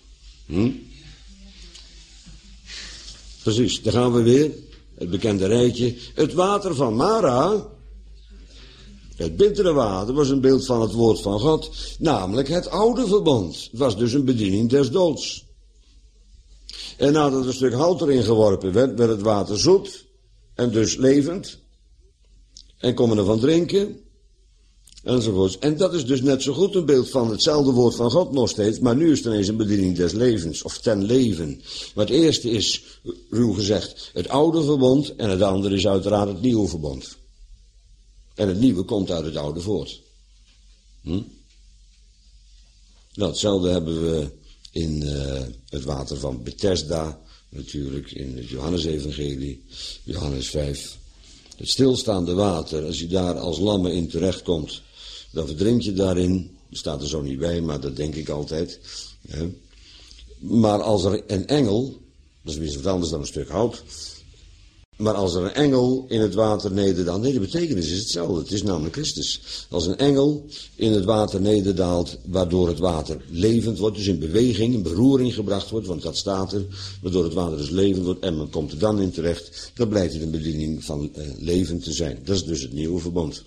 Speaker 1: Precies, daar gaan we weer, het bekende rijtje. Het water van Mara, het bittere water, was een beeld van het woord van God, namelijk het oude verbond. Het was dus een bediening des doods. En nadat er een stuk hout erin geworpen werd, werd het water zoet en dus levend. En kon men ervan drinken, enzovoorts. En dat is dus net zo goed een beeld van hetzelfde woord van God nog steeds, maar nu is het ineens een bediening des levens, of ten leven. Maar het eerste is, ruw gezegd, het oude verbond, en het andere is uiteraard het nieuwe verbond. En het nieuwe komt uit het oude voort. Nou, hetzelfde hebben we in het water van Bethesda, natuurlijk in het Johannesevangelie, Johannes 5. Het stilstaande water, als je daar als lammen in terechtkomt, dan verdrink je daarin. Dat staat er zo niet bij, maar dat denk ik altijd. Ja. Maar als er een engel, dat is weer wat anders dan een stuk hout, maar als er een engel in het water nederdaalt, nee, de betekenis is hetzelfde, het is namelijk Christus. Als een engel in het water nederdaalt, waardoor het water levend wordt, dus in beweging, in beroering gebracht wordt, want dat staat er, waardoor het water dus levend wordt en men komt er dan in terecht, dan blijkt het een bediening van leven te zijn. Dat is dus het nieuwe verbond.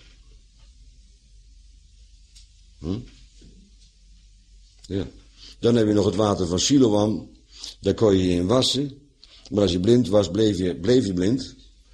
Speaker 1: Ja. Dan heb je nog het water van Siloam, daar kon je je in wassen. Maar als je blind was, bleef je blind.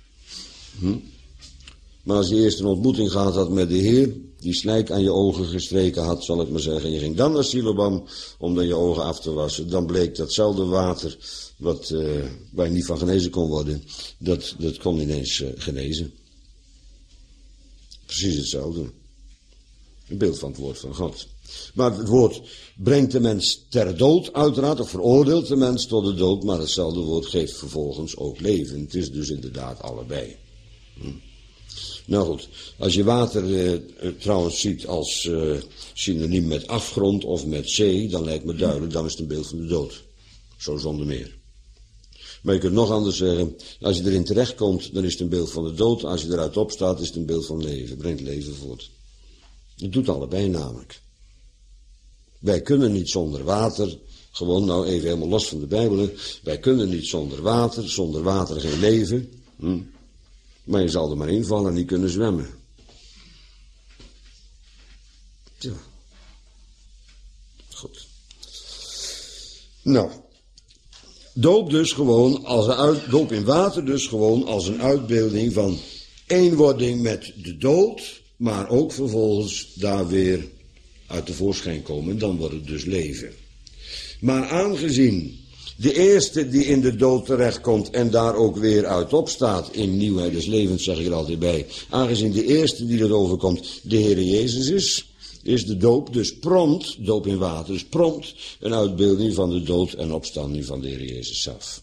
Speaker 1: Maar als je eerst een ontmoeting gehad had met de Heer, die slijk aan je ogen gestreken had, zal ik maar zeggen, en je ging dan naar Siloam om dan je ogen af te wassen, dan bleek datzelfde water, waar je niet van genezen kon worden, dat kon ineens genezen. Precies hetzelfde. Een beeld van het woord van God. Maar het woord brengt de mens ter dood, uiteraard, of veroordeelt de mens tot de dood, maar hetzelfde woord geeft vervolgens ook leven. Het is dus inderdaad allebei. Nou goed, als je water trouwens ziet als synoniem met afgrond of met zee, dan lijkt me duidelijk, dan is het een beeld van de dood. Zo zonder meer. Maar je kunt nog anders zeggen, als je erin terechtkomt, dan is het een beeld van de dood. Als je eruit opstaat, is het een beeld van leven, brengt leven voort. Het doet allebei namelijk. Wij kunnen niet zonder water, gewoon nou even helemaal los van de Bijbel, wij kunnen niet zonder water geen leven. Maar je zal er maar invallen en niet kunnen zwemmen. Ja. Goed. Nou, doop dus gewoon doop in water dus gewoon als een uitbeelding van eenwording met de dood, maar ook vervolgens daar weer uit tevoorschijn komen, dan wordt het dus leven. Maar aangezien de eerste die in de dood terechtkomt en daar ook weer uit opstaat, in nieuwheid des levens zeg ik er altijd bij, aangezien de eerste die er overkomt de Heere Jezus is de doop dus prompt, doop in water, dus prompt een uitbeelding van de dood en opstanding van de Heere Jezus zelf.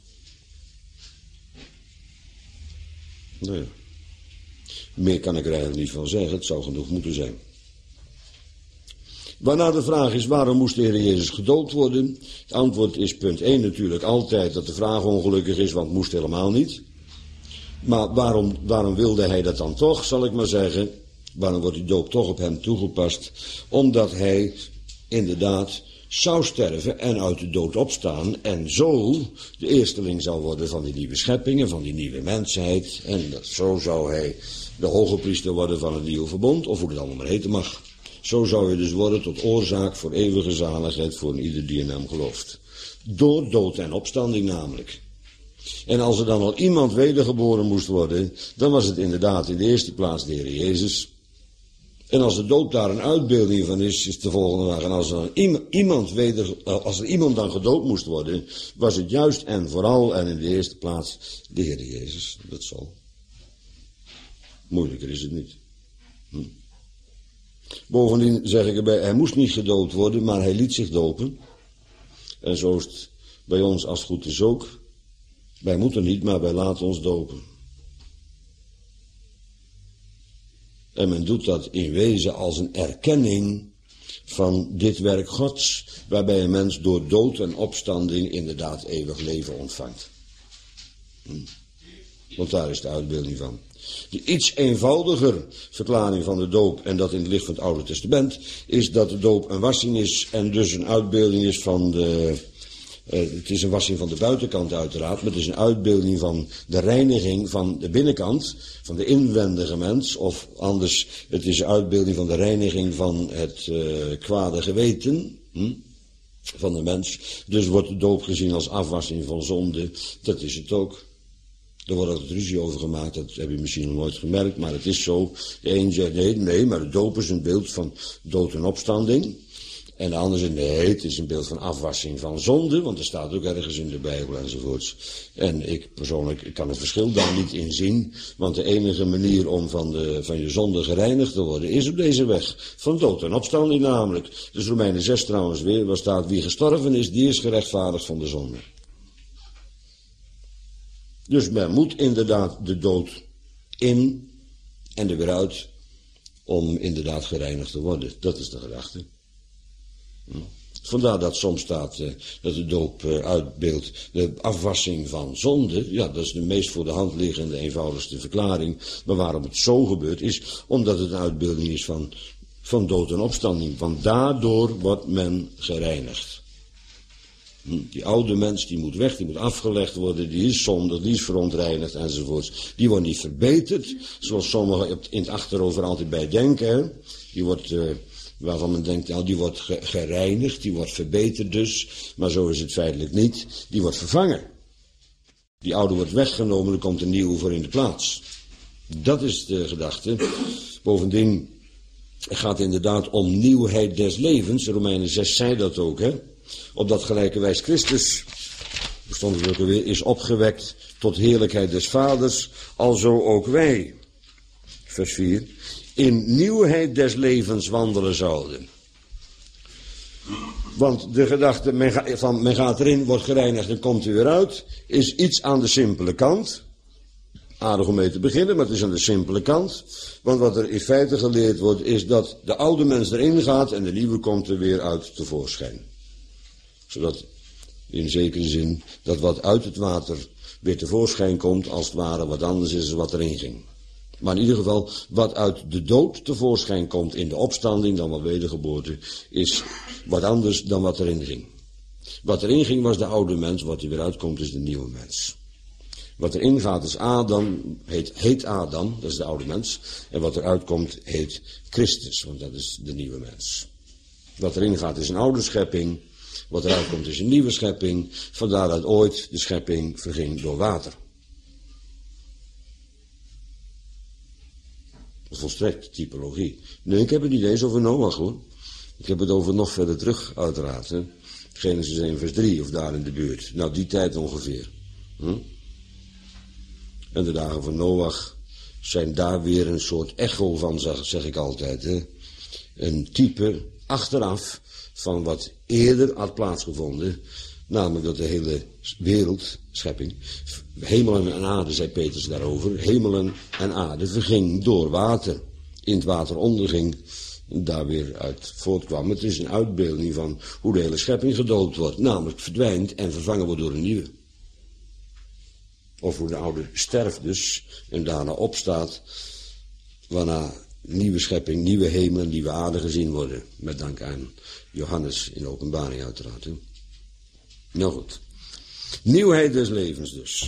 Speaker 1: Nou ja. Meer kan ik er eigenlijk niet van zeggen, het zou genoeg moeten zijn. Waarna de vraag is, waarom moest de Heer Jezus gedoopt worden? Het antwoord is punt 1 natuurlijk altijd dat de vraag ongelukkig is, want het moest helemaal niet. Maar waarom wilde hij dat dan toch, zal ik maar zeggen? Waarom wordt die doop toch op hem toegepast? Omdat hij inderdaad zou sterven en uit de dood opstaan en zo de eersteling zou worden van die nieuwe scheppingen, van die nieuwe mensheid. En zo zou hij de hoge priester worden van het nieuwe verbond, of hoe het allemaal maar heten mag. Zo zou hij dus worden tot oorzaak voor eeuwige zaligheid voor ieder die in hem gelooft. Door dood en opstanding namelijk. En als er dan al iemand wedergeboren moest worden, dan was het inderdaad in de eerste plaats de Heer Jezus. En als de doop daar een uitbeelding van is de volgende vraag. En als er iemand dan gedoopt moest worden, was het juist en vooral en in de eerste plaats de Heer Jezus. Dat zal. Moeilijker is het niet. Bovendien zeg ik erbij, hij moest niet gedoopt worden, maar hij liet zich dopen. En zo is het bij ons als het goed is ook. Wij moeten niet, maar wij laten ons dopen. En men doet dat in wezen als een erkenning van dit werk Gods, waarbij een mens door dood en opstanding inderdaad eeuwig leven ontvangt. Want daar is de uitbeelding van. De iets eenvoudiger verklaring van de doop, en dat in het licht van het Oude Testament, is dat de doop een wassing is en dus een uitbeelding is van de... het is een wassing van de buitenkant uiteraard, maar het is een uitbeelding van de reiniging van de binnenkant, van de inwendige mens, of anders, het is een uitbeelding van de reiniging van het kwade geweten van de mens. Dus wordt de doop gezien als afwassing van zonde, dat is het ook. Er wordt altijd ruzie over gemaakt, dat heb je misschien nog nooit gemerkt, maar het is zo. De een zegt nee, maar de doop is een beeld van dood en opstanding. En de ander zegt, nee, het is een beeld van afwassing van zonde, want er staat ook ergens in de Bijbel enzovoorts. En ik persoonlijk kan het verschil daar niet in zien, want de enige manier om van je zonde gereinigd te worden is op deze weg. Van dood en opstanding namelijk. Dus Romeinen 6 trouwens weer, waar staat, wie gestorven is, die is gerechtvaardigd van de zonde. Dus men moet inderdaad de dood in en er weer uit om inderdaad gereinigd te worden. Dat is de gedachte. Vandaar dat soms staat dat de doop uitbeeldt de afwassing van zonde. Ja, dat is de meest voor de hand liggende, eenvoudigste verklaring. Maar waarom het zo gebeurt is omdat het een uitbeelding is van dood en opstanding. Want daardoor wordt men gereinigd. Die oude mens die moet weg, die moet afgelegd worden, die is zondig, die is verontreinigd enzovoorts. Die wordt niet verbeterd, zoals sommigen in het achterover altijd bij denken. Hè? Die wordt... waarvan men denkt, nou, die wordt gereinigd, die wordt verbeterd dus, maar zo is het feitelijk niet. Die wordt vervangen. Die oude wordt weggenomen, er komt een nieuwe voor in de plaats. Dat is de gedachte. Bovendien gaat het inderdaad om nieuwheid des levens. Romeinen 6 zei dat ook, hè. Opdat gelijke wijs Christus, stond het ook alweer, is opgewekt tot heerlijkheid des Vaders, alzo ook wij. Vers 4. In nieuwheid des levens wandelen zouden. Want de gedachte, men gaat erin, wordt gereinigd en komt er weer uit, is iets aan de simpele kant. Aardig om mee te beginnen, maar het is aan de simpele kant. Want wat er in feite geleerd wordt, is dat de oude mens erin gaat en de nieuwe komt er weer uit tevoorschijn. Zodat, in zekere zin, dat wat uit het water weer tevoorschijn komt, als het ware wat anders is dan wat erin ging. Maar in ieder geval, wat uit de dood tevoorschijn komt in de opstanding, dan wel wedergeboorte, is wat anders dan wat erin ging. Wat erin ging was de oude mens, wat er weer uitkomt is de nieuwe mens. Wat erin gaat is Adam, heet Adam, dat is de oude mens. En wat eruit komt heet Christus, want dat is de nieuwe mens. Wat erin gaat is een oude schepping, wat eruit komt is een nieuwe schepping. Vandaar dat ooit de schepping verging door water. Volstrekt typologie. Nee, ik heb het niet eens over Noach, hoor. Ik heb het over nog verder terug, uiteraard. Hè? Genesis 1 vers 3, of daar in de buurt. Nou, die tijd ongeveer. En de dagen van Noach zijn daar weer een soort echo van, zeg ik altijd. Hè? Een type achteraf van wat eerder had plaatsgevonden. Namelijk dat de hele wereld, schepping, hemelen en aarde, zei Petrus daarover, hemelen en aarde verging door water. In het water onderging en daar weer uit voortkwam. Het is een uitbeelding van hoe de hele schepping gedoopt wordt. Namelijk verdwijnt en vervangen wordt door een nieuwe. Of hoe de oude sterft dus en daarna opstaat. Waarna nieuwe schepping, nieuwe hemel en nieuwe aarde gezien worden. Met dank aan Johannes in de openbaring uiteraard. Hè? Nou goed. Nieuwheid des levens dus.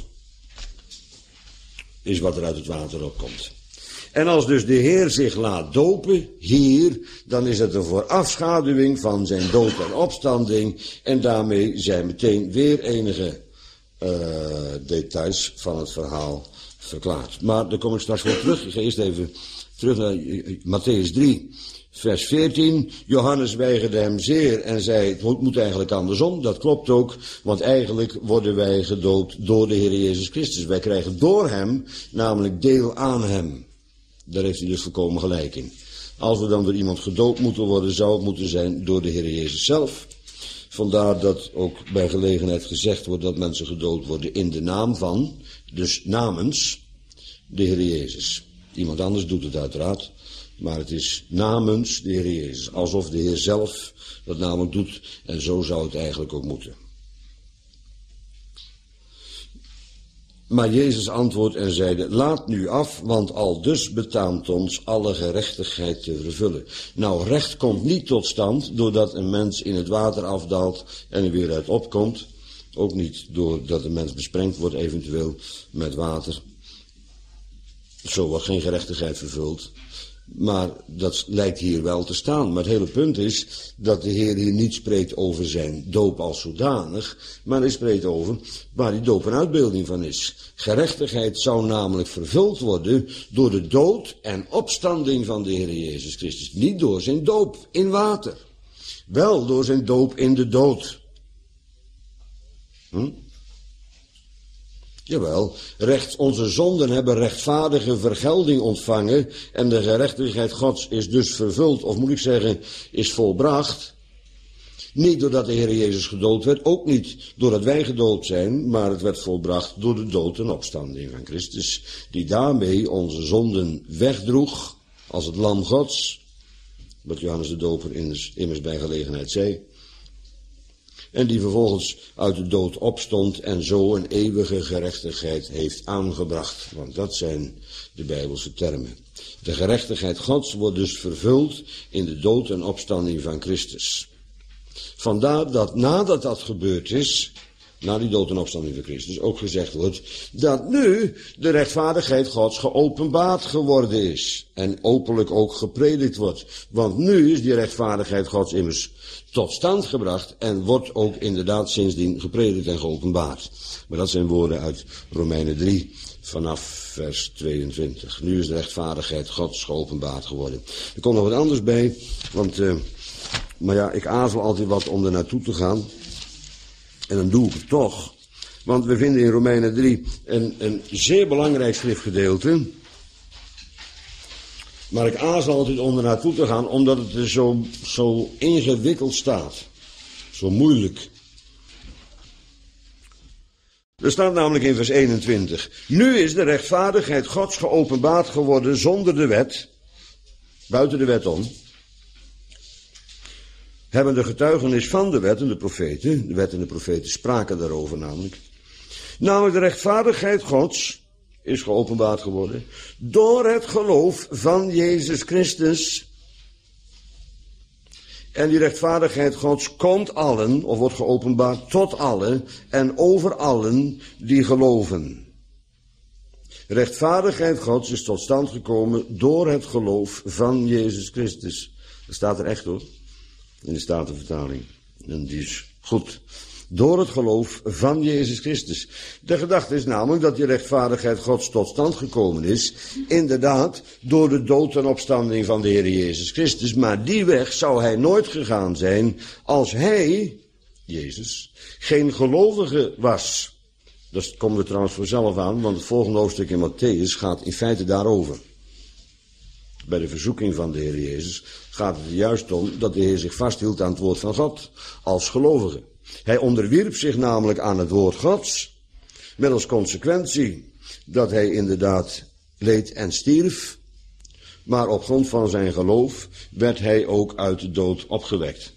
Speaker 1: Is wat er uit het water opkomt. En als dus de Heer zich laat dopen hier, dan is het een voorafschaduwing van zijn dood en opstanding. En daarmee zijn meteen weer enige details van het verhaal verklaard. Maar daar kom ik straks wel terug. Ik ga eerst even terug naar Mattheüs 3, vers 14. Johannes weigerde hem zeer en zei, het moet eigenlijk andersom. Dat klopt ook, want eigenlijk worden wij gedoopt door de Heer Jezus Christus. Wij krijgen door hem namelijk deel aan hem. Daar heeft hij dus volkomen gelijk in. Als we dan door iemand gedoopt moeten worden, zou het moeten zijn door de Heer Jezus zelf. Vandaar dat ook bij gelegenheid gezegd wordt dat mensen gedoopt worden in de naam van, dus namens, de Heer Jezus. Iemand anders doet het uiteraard, maar het is namens de Heer Jezus. Alsof de Heer zelf dat namelijk doet en zo zou het eigenlijk ook moeten. Maar Jezus antwoordt en zeide, laat nu af, want aldus betaamt ons alle gerechtigheid te vervullen. Nou, recht komt niet tot stand doordat een mens in het water afdaalt en er weer uit opkomt. Ook niet doordat een mens besprengd wordt eventueel met water. Zo wordt geen gerechtigheid vervuld. Maar dat lijkt hier wel te staan. Maar het hele punt is dat de Heer hier niet spreekt over zijn doop als zodanig, maar hij spreekt over waar die doop een uitbeelding van is. Gerechtigheid zou namelijk vervuld worden door de dood en opstanding van de Heer Jezus Christus. Niet door zijn doop in water. Wel door zijn doop in de dood. Jawel, onze zonden hebben rechtvaardige vergelding ontvangen en de gerechtigheid Gods is dus vervuld, of moet ik zeggen, is volbracht. Niet doordat de Heer Jezus gedoopt werd, ook niet doordat wij gedoopt zijn, maar het werd volbracht door de dood en opstanding van Christus, die daarmee onze zonden wegdroeg als het lam Gods, wat Johannes de Doper immers bij gelegenheid zei. En die vervolgens uit de dood opstond en zo een eeuwige gerechtigheid heeft aangebracht. Want dat zijn de Bijbelse termen. De gerechtigheid Gods wordt dus vervuld in de dood en opstanding van Christus. Vandaar dat nadat dat gebeurd is, na die dood en opstanding van Christus, ook gezegd wordt dat nu de rechtvaardigheid Gods geopenbaard geworden is. En openlijk ook gepredikt wordt. Want nu is die rechtvaardigheid Gods immers tot stand gebracht en wordt ook inderdaad sindsdien gepredikt en geopenbaard. Maar dat zijn woorden uit Romeinen 3 vanaf vers 22. Nu is de rechtvaardigheid Gods geopenbaard geworden. Er komt nog wat anders bij, want maar ja, ik aarzel altijd wat om er naartoe te gaan. En dan doe ik het toch. Want we vinden in Romeinen 3 een zeer belangrijk schriftgedeelte. Maar ik aarzel altijd om er naartoe te gaan, omdat het er zo ingewikkeld staat. Zo moeilijk. Er staat namelijk in vers 21. Nu is de rechtvaardigheid Gods geopenbaard geworden zonder de wet. Buiten de wet om. Hebben de getuigenis van de wet en de profeten. De wet en de profeten spraken daarover namelijk. Namelijk de rechtvaardigheid Gods is geopenbaard geworden door het geloof van Jezus Christus. En die rechtvaardigheid Gods komt allen, of wordt geopenbaard tot allen en over allen die geloven. Rechtvaardigheid Gods is tot stand gekomen door het geloof van Jezus Christus. Dat staat er echt hoor, in de Statenvertaling. En die is goed. Door het geloof van Jezus Christus. De gedachte is namelijk dat die rechtvaardigheid Gods tot stand gekomen is. Inderdaad, door de dood en opstanding van de Heer Jezus Christus. Maar die weg zou hij nooit gegaan zijn als hij, Jezus, geen gelovige was. Dat komen we trouwens vanzelf aan, want het volgende hoofdstuk in Mattheüs gaat in feite daarover. Bij de verzoeking van de Heer Jezus gaat het er juist om dat de Heer zich vasthield aan het woord van God als gelovige. Hij onderwierp zich namelijk aan het woord Gods, met als consequentie dat hij inderdaad leed en stierf, maar op grond van zijn geloof werd hij ook uit de dood opgewekt.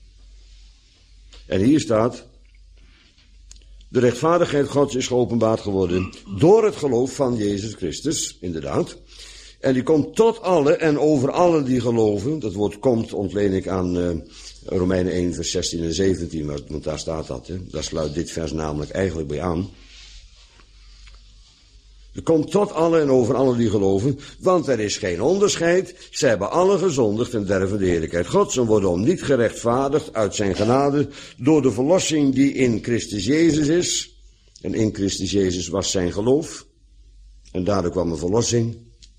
Speaker 1: En hier staat, de rechtvaardigheid Gods is geopenbaard geworden door het geloof van Jezus Christus, inderdaad. En die komt tot alle en over alle die geloven. Dat woord komt ontleen ik aan Romeinen 1 vers 16 en 17, want daar staat dat. Hè. Daar sluit dit vers namelijk eigenlijk bij aan. Er komt tot alle en over alle die geloven, want er is geen onderscheid. Ze hebben alle gezondigd en derven de heerlijkheid Gods en worden om niet gerechtvaardigd uit zijn genade door de verlossing die in Christus Jezus is. En in Christus Jezus was zijn geloof. En daardoor kwam een verlossing.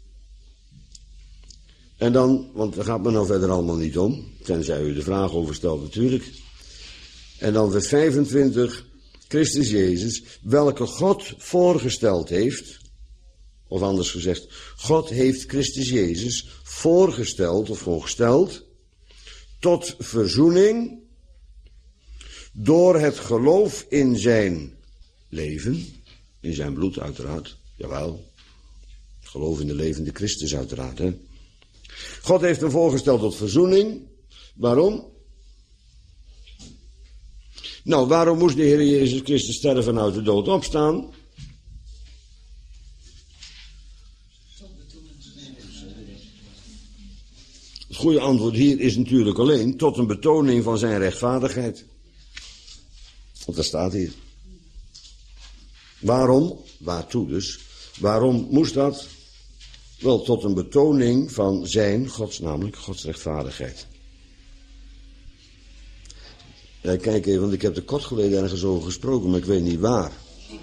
Speaker 1: En dan, want daar gaat me nou verder allemaal niet om, tenzij u de vraag over stelt natuurlijk. En dan vers 25, Christus Jezus, welke God voorgesteld heeft, of anders gezegd, God heeft Christus Jezus voorgesteld, of gewoon gesteld, tot verzoening, door het geloof in zijn leven, in zijn bloed uiteraard, jawel, geloof in de levende Christus uiteraard, hè. God heeft hem voorgesteld tot verzoening. Waarom? Nou, waarom moest de Heer Jezus Christus sterven en uit de dood opstaan? Het goede antwoord hier is natuurlijk alleen tot een betoning van zijn rechtvaardigheid. Want dat staat hier. Waarom? Waartoe dus? Waarom moest dat? Wel, tot een betoning van zijn, namelijk Gods rechtvaardigheid. Ja, kijk even, want ik heb er kort geleden ergens over gesproken, maar ik weet niet waar.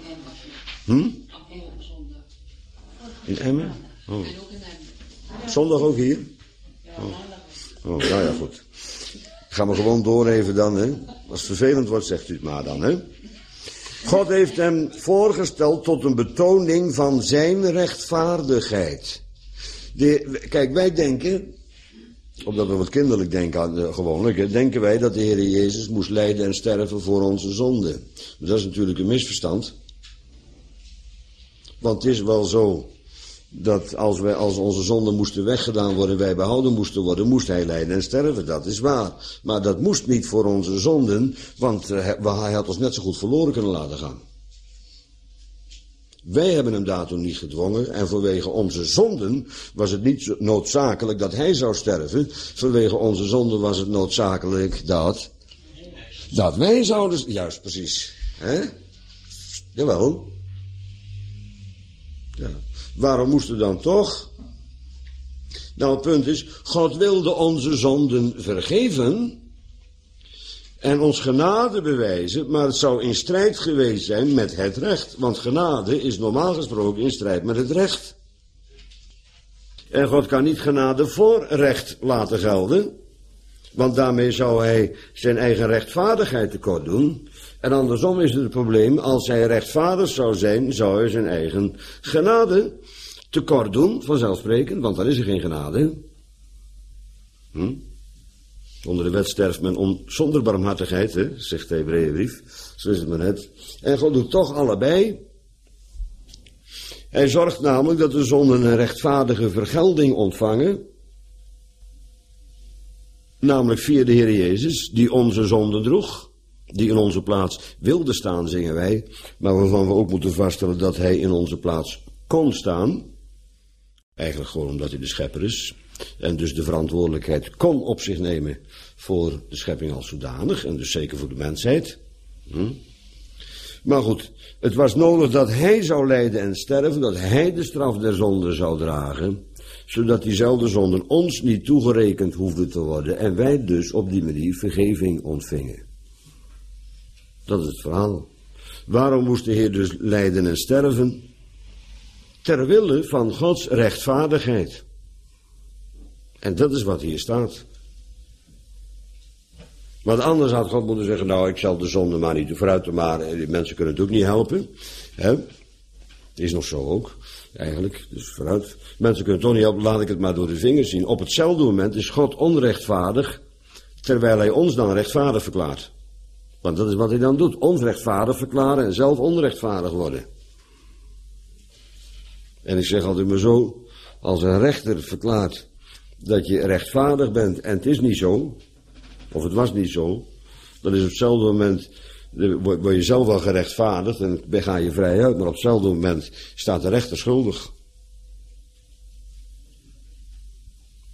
Speaker 1: In Emmen? Oh. Zondag ook hier? Oh, nou ja, goed. Ik ga maar gewoon door even dan, hè. Als het vervelend wordt, zegt u het maar dan, hè. God heeft hem voorgesteld tot een betoning van zijn rechtvaardigheid. Kijk, wij denken, omdat we wat kinderlijk denken gewoonlijk, denken wij dat de Heer Jezus moest lijden en sterven voor onze zonden. Maar dat is natuurlijk een misverstand. Want het is wel zo dat als onze zonden moesten weggedaan worden, wij behouden moesten worden, moest hij lijden en sterven. Dat is waar. Maar dat moest niet voor onze zonden, want hij had ons net zo goed verloren kunnen laten gaan. Wij hebben hem daartoe niet gedwongen en vanwege onze zonden was het niet noodzakelijk dat hij zou sterven. Vanwege onze zonden was het noodzakelijk dat wij zouden... Juist, precies. Hè? Jawel. Ja. Waarom moesten we dan toch? Nou, het punt is, God wilde onze zonden vergeven en ons genade bewijzen, maar het zou in strijd geweest zijn met het recht. Want genade is normaal gesproken in strijd met het recht. En God kan niet genade voor recht laten gelden, want daarmee zou hij zijn eigen rechtvaardigheid tekort doen. En andersom is het probleem, als hij rechtvaardig zou zijn, zou hij zijn eigen genade tekort doen, vanzelfsprekend, want dan is er geen genade. Onder de wet sterft men zonder barmhartigheid, hè, zegt de Hebreeënbrief. Zo is het maar net. En God doet toch allebei. Hij zorgt namelijk dat de zonden een rechtvaardige vergelding ontvangen. Namelijk via de Heer Jezus, die onze zonden droeg. Die in onze plaats wilde staan, zingen wij. Maar waarvan we ook moeten vaststellen dat hij in onze plaats kon staan. Eigenlijk gewoon omdat hij de schepper is. En dus de verantwoordelijkheid kon op zich nemen voor de schepping als zodanig. En dus zeker voor de mensheid. Maar goed, het was nodig dat hij zou lijden en sterven. Dat hij de straf der zonde zou dragen. Zodat diezelfde zonden ons niet toegerekend hoefden te worden. En wij dus op die manier vergeving ontvingen. Dat is het verhaal. Waarom moest de Heer dus lijden en sterven? Ter wille van Gods rechtvaardigheid. En dat is wat hier staat. Want anders had God moeten zeggen, nou, ik zal de zonde maar niet vooruit, maar die mensen kunnen het ook niet helpen. Hè? Is nog zo ook, eigenlijk, dus vooruit. Mensen kunnen het toch niet helpen, laat ik het maar door de vingers zien. Op hetzelfde moment is God onrechtvaardig, terwijl hij ons dan rechtvaardig verklaart. Want dat is wat hij dan doet, onrechtvaardig verklaren en zelf onrechtvaardig worden. En ik zeg altijd maar zo, als een rechter verklaart dat je rechtvaardig bent en het is niet zo, of het was niet zo, dan is op hetzelfde moment, word je zelf wel gerechtvaardigd en ga je vrij uit, maar op hetzelfde moment staat de rechter schuldig.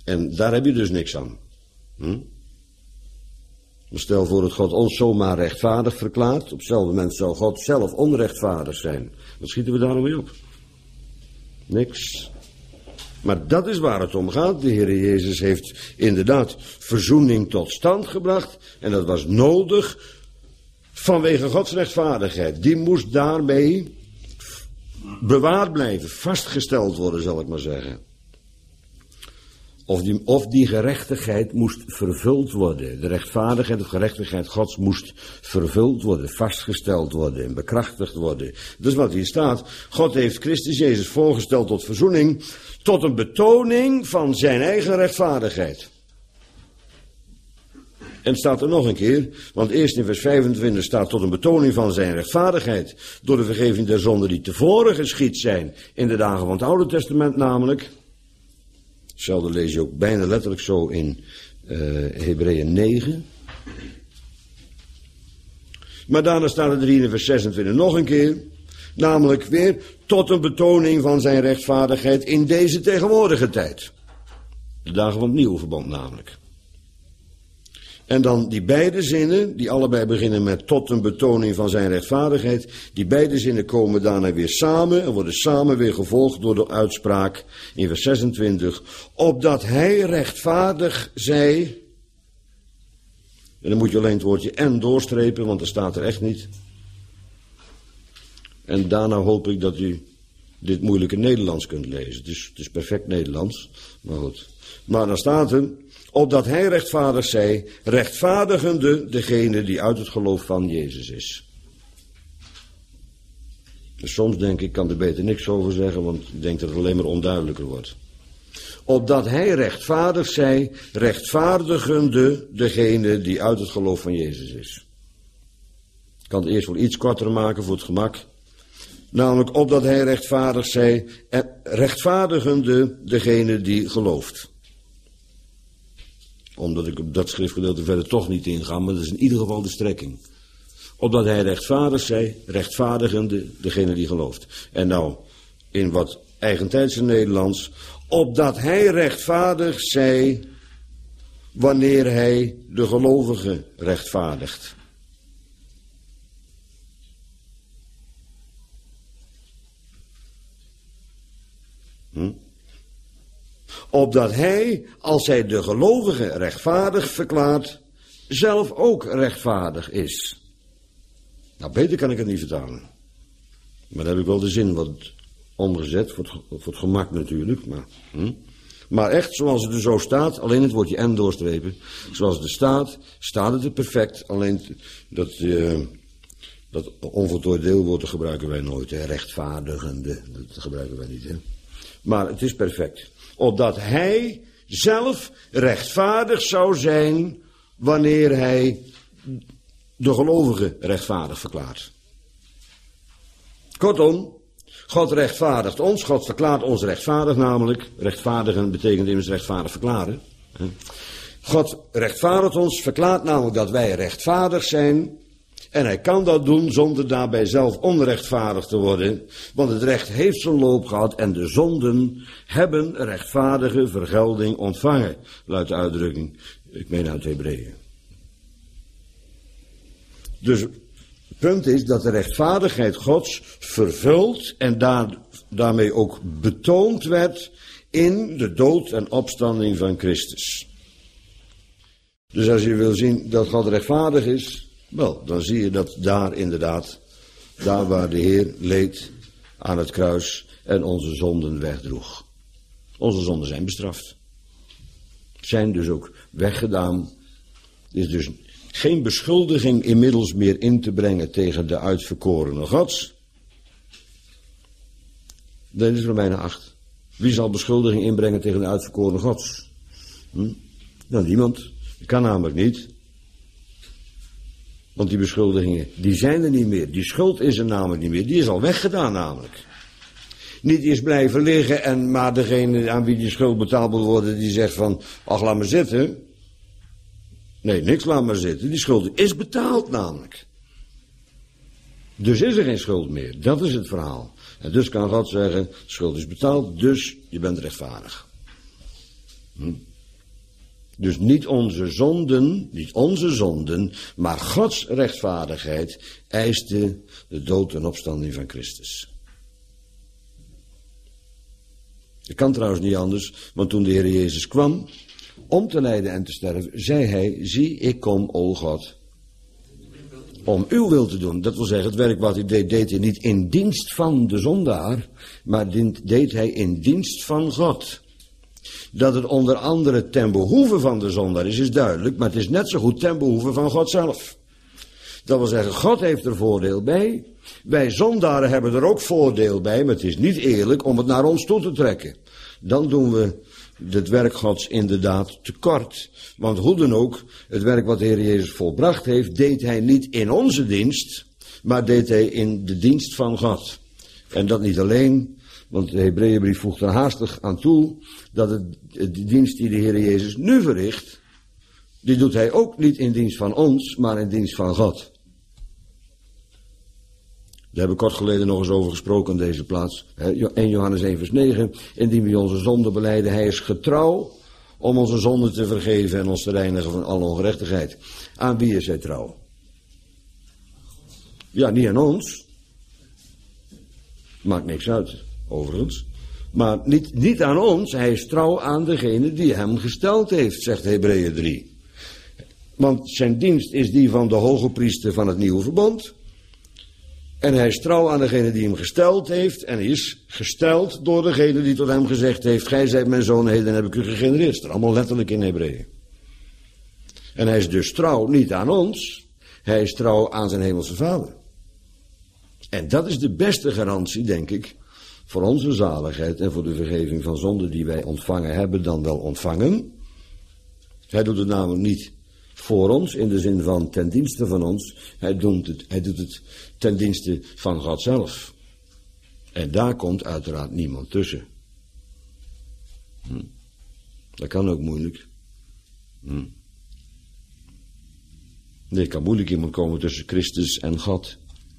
Speaker 1: En daar heb je dus niks aan. Stel voor dat God ons zomaar rechtvaardig verklaart. Op hetzelfde moment zou God zelf onrechtvaardig zijn. Wat schieten we daar nou mee op? Niks. Maar dat is waar het om gaat. De Heer Jezus heeft inderdaad verzoening tot stand gebracht. En dat was nodig vanwege Gods rechtvaardigheid. Die moest daarmee bewaard blijven, vastgesteld worden, zal ik maar zeggen. Of die gerechtigheid moest vervuld worden. De rechtvaardigheid of gerechtigheid Gods moest vervuld worden, vastgesteld worden en bekrachtigd worden. Dus wat hier staat, God heeft Christus Jezus voorgesteld tot verzoening, tot een betoning van zijn eigen rechtvaardigheid. En het staat er nog een keer, want eerst in vers 25 staat tot een betoning van zijn rechtvaardigheid, door de vergeving der zonden die tevoren geschied zijn, in de dagen van het Oude Testament namelijk. Hetzelfde lees je ook bijna letterlijk zo in Hebreeën 9. Maar daarna staat het er hier in vers 26 nog een keer. Namelijk weer tot een betoning van zijn rechtvaardigheid in deze tegenwoordige tijd. De dagen van het nieuwe verbond namelijk. En dan die beide zinnen, die allebei beginnen met tot een betoning van zijn rechtvaardigheid. Die beide zinnen komen daarna weer samen en worden samen weer gevolgd door de uitspraak in vers 26. Opdat hij rechtvaardig zij. En dan moet je alleen het woordje en doorstrepen, want dat staat er echt niet. En daarna hoop ik dat u dit moeilijke Nederlands kunt lezen. Het is perfect Nederlands, maar goed. Maar dan staat er, opdat hij rechtvaardig zij, rechtvaardigende degene die uit het geloof van Jezus is. Dus soms denk ik kan er beter niks over zeggen, want ik denk dat het alleen maar onduidelijker wordt. Opdat hij rechtvaardig zij, rechtvaardigende degene die uit het geloof van Jezus is. Ik kan het eerst wel iets korter maken voor het gemak. Namelijk opdat hij rechtvaardig zij, rechtvaardigende degene die gelooft. Omdat ik op dat schriftgedeelte verder toch niet inga, maar dat is in ieder geval de strekking. Opdat hij rechtvaardig zij, rechtvaardigende degene die gelooft. En nou, in wat eigentijdse Nederlands, opdat hij rechtvaardig zij, wanneer hij de gelovige rechtvaardigt. Opdat hij, als hij de gelovige rechtvaardig verklaart, zelf ook rechtvaardig is. Nou, beter kan ik het niet vertalen. Maar dan heb ik wel de zin wat omgezet, voor het gemak natuurlijk. Maar echt, zoals het er zo staat, alleen het woordje en doorstrepen. Zoals het er staat, staat het er perfect. Alleen dat onvoltooid deelwoord gebruiken wij nooit. Hè. Rechtvaardigende, dat gebruiken wij niet. Hè. Maar het is perfect. Opdat hij zelf rechtvaardig zou zijn wanneer hij de gelovige rechtvaardig verklaart. Kortom, God rechtvaardigt ons, God verklaart ons rechtvaardig namelijk. Rechtvaardigen betekent immers rechtvaardig verklaren. God rechtvaardigt ons, verklaart namelijk dat wij rechtvaardig zijn. En hij kan dat doen zonder daarbij zelf onrechtvaardig te worden. Want het recht heeft zijn loop gehad en de zonden hebben rechtvaardige vergelding ontvangen. Luidt de uitdrukking, ik meen uit Hebreeën. Dus het punt is dat de rechtvaardigheid Gods vervuld en daarmee ook betoond werd in de dood en opstanding van Christus. Dus als je wil zien dat God rechtvaardig is, wel, dan zie je dat daar inderdaad, daar waar de Heer leed aan het kruis en onze zonden wegdroeg. Onze zonden zijn bestraft. Zijn dus ook weggedaan. Er is dus geen beschuldiging inmiddels meer in te brengen tegen de uitverkorene Gods. Dat is Romeinen 8. Wie zal beschuldiging inbrengen tegen de uitverkorene Gods? Nou, niemand. Dat kan namelijk niet. Want die beschuldigingen, die zijn er niet meer. Die schuld is er namelijk niet meer. Die is al weggedaan namelijk. Niet eens blijven liggen maar degene aan wie die schuld betaald moet worden, die zegt van, ach, laat maar zitten. Nee, niks laat maar zitten. Die schuld is betaald namelijk. Dus is er geen schuld meer. Dat is het verhaal. En dus kan God zeggen, schuld is betaald, dus je bent rechtvaardig. Dus niet onze zonden, maar Gods rechtvaardigheid eiste de dood en opstanding van Christus. Het kan trouwens niet anders, want toen de Heer Jezus kwam om te lijden en te sterven, zei hij, zie, ik kom, o God, om uw wil te doen. Dat wil zeggen, het werk wat hij deed, deed hij niet in dienst van de zondaar, maar deed hij in dienst van God. Dat het onder andere ten behoeve van de zondaar is duidelijk, maar het is net zo goed ten behoeve van God zelf. Dat wil zeggen, God heeft er voordeel bij. Wij zondaren hebben er ook voordeel bij, maar het is niet eerlijk om het naar ons toe te trekken. Dan doen we het werk Gods inderdaad tekort. Want hoe dan ook, het werk wat de Heer Jezus volbracht heeft, deed hij niet in onze dienst, maar deed hij in de dienst van God. En dat niet alleen, want de Hebreeënbrief voegt er haastig aan toe, dat de dienst die de Heer Jezus nu verricht, die doet hij ook niet in dienst van ons, maar in dienst van God. Daar hebben we kort geleden nog eens over gesproken in deze plaats. 1 Johannes 1 vers 9. Indien we onze zonden belijden, hij is getrouw om onze zonden te vergeven en ons te reinigen van alle ongerechtigheid. Aan wie is hij trouw? Ja, niet aan ons. Maakt niks uit, overigens. Maar niet aan ons, hij is trouw aan degene die hem gesteld heeft, zegt Hebreeën 3. Want zijn dienst is die van de hoge priester van het nieuwe verbond. En hij is trouw aan degene die hem gesteld heeft. En hij is gesteld door degene die tot hem gezegd heeft, gij zijt mijn zoon, heden heb ik u gegenereerd. Dat staat allemaal letterlijk in Hebreeën. En hij is dus trouw niet aan ons. Hij is trouw aan zijn hemelse vader. En dat is de beste garantie, denk ik, voor onze zaligheid en voor de vergeving van zonden die wij ontvangen hebben, dan wel ontvangen. Hij doet het namelijk niet voor ons, in de zin van ten dienste van ons. Hij doet het ten dienste van God zelf. En daar komt uiteraard niemand tussen. Dat kan ook moeilijk. Nee, kan moeilijk iemand komen tussen Christus en God.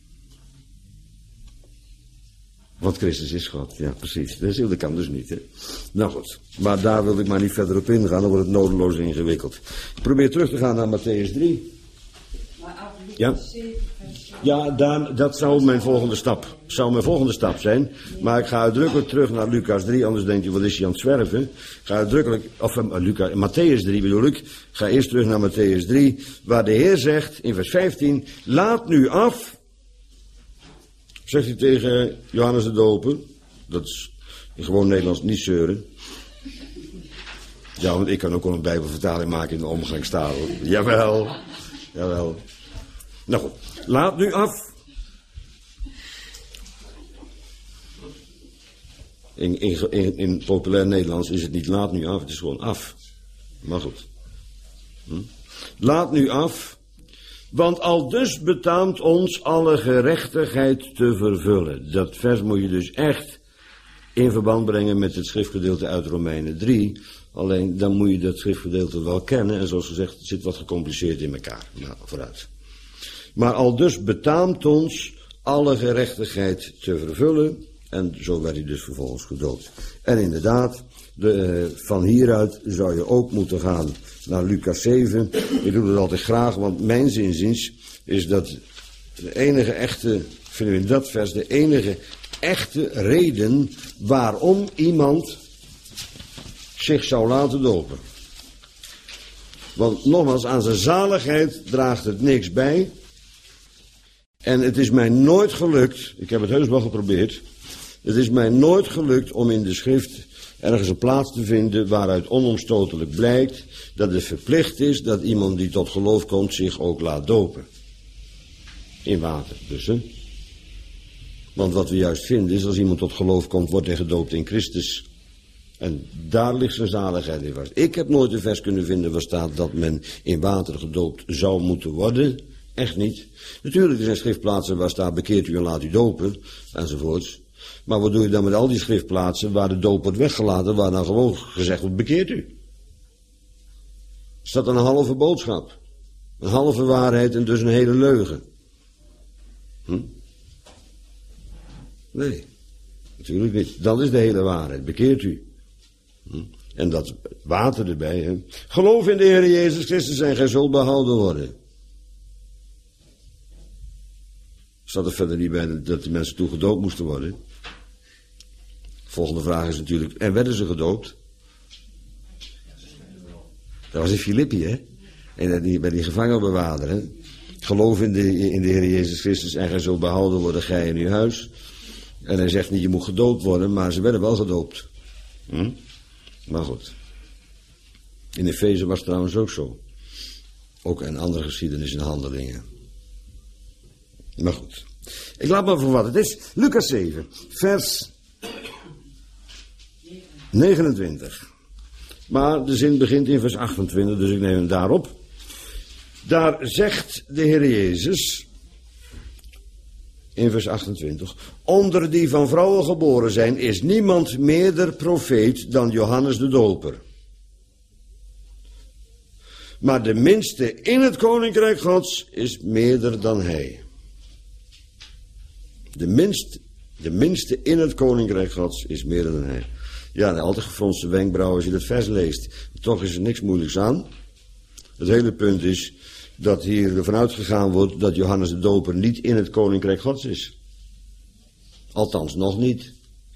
Speaker 1: Want Christus is God, ja precies. Dat kan dus niet, hè. Nou goed, maar daar wil ik maar niet verder op ingaan, dan wordt het nodeloos ingewikkeld. Ik probeer terug te gaan naar Matthäus 3. Ja, ja dat zou mijn volgende stap zijn. Maar ik ga uitdrukkelijk terug naar Lucas 3, anders denkt u, wat is hij aan het zwerven? Ik ga uitdrukkelijk, Matthäus 3 bedoel ik. Ik ga eerst terug naar Matthäus 3, waar de Heer zegt in vers 15, laat nu af. Zegt hij tegen Johannes de Doper. Dat is in gewoon Nederlands niet zeuren. Ja, want ik kan ook wel een Bijbelvertaling maken in de omgangstaal. Jawel. Nou goed, laat nu af. In populair Nederlands is het niet laat nu af, het is gewoon af. Maar goed. Laat nu af. Want aldus betaamt ons alle gerechtigheid te vervullen. Dat vers moet je dus echt in verband brengen met het schriftgedeelte uit Romeinen 3. Alleen dan moet je dat schriftgedeelte wel kennen. En zoals gezegd, het zit wat gecompliceerd in elkaar. Nou, vooruit. Maar aldus betaamt ons alle gerechtigheid te vervullen. En zo werd hij dus vervolgens gedood. En inderdaad, van hieruit zou je ook moeten gaan naar Lucas 7. Ik doe dat altijd graag, want mijn zinziens is dat de enige echte, vinden we in dat vers, de enige echte reden waarom iemand zich zou laten dopen. Want nogmaals, aan zijn zaligheid draagt het niks bij. En het is mij nooit gelukt, ik heb het heus wel geprobeerd, het is mij nooit gelukt om in de schrift ergens een plaats te vinden waaruit onomstotelijk blijkt dat het verplicht is dat iemand die tot geloof komt zich ook laat dopen. In water dus, hè. Want wat we juist vinden is, als iemand tot geloof komt, wordt hij gedoopt in Christus. En daar ligt zijn zaligheid in vast. Ik heb nooit een vers kunnen vinden waar staat dat men in water gedoopt zou moeten worden. Echt niet. Natuurlijk, er zijn schriftplaatsen waar staat bekeert u en laat u dopen, enzovoorts. Maar wat doe je dan met al die schriftplaatsen waar de doop wordt weggelaten, waar dan gewoon gezegd wordt, bekeert u? Is dat een halve boodschap? Een halve waarheid en dus een hele leugen? Nee, natuurlijk niet. Dat is de hele waarheid, bekeert u. En dat water erbij. Hè. Geloof in de Heer Jezus Christus en gij zult behouden worden. Staat er verder niet bij dat die mensen toen gedoopt moesten worden. Volgende vraag is natuurlijk, en werden ze gedoopt? Dat was in Filippi, hè? En bij die gevangenbewaarder, hè? Geloof in de Heer Jezus Christus en gij zult behouden worden, gij in uw huis. En hij zegt niet, je moet gedoopt worden, maar ze werden wel gedoopt. Maar goed. In Efeze was het trouwens ook zo. Ook een andere geschiedenis in Handelingen. Maar goed. Ik laat maar voor wat het is. Lucas 7, vers 29. Maar de zin begint in vers 28, dus ik neem hem daarop. Daar zegt de Heer Jezus, in vers 28, onder die van vrouwen geboren zijn, is niemand meerder profeet dan Johannes de Doper. Maar de minste in het koninkrijk Gods is meerder dan hij. De minste in het koninkrijk Gods is meerder dan hij. Ja, altijd gefronste wenkbrauwen als je dat vers leest. Toch is er niks moeilijks aan. Het hele punt is dat hier ervan uitgegaan wordt dat Johannes de Doper niet in het koninkrijk Gods is. Althans, nog niet.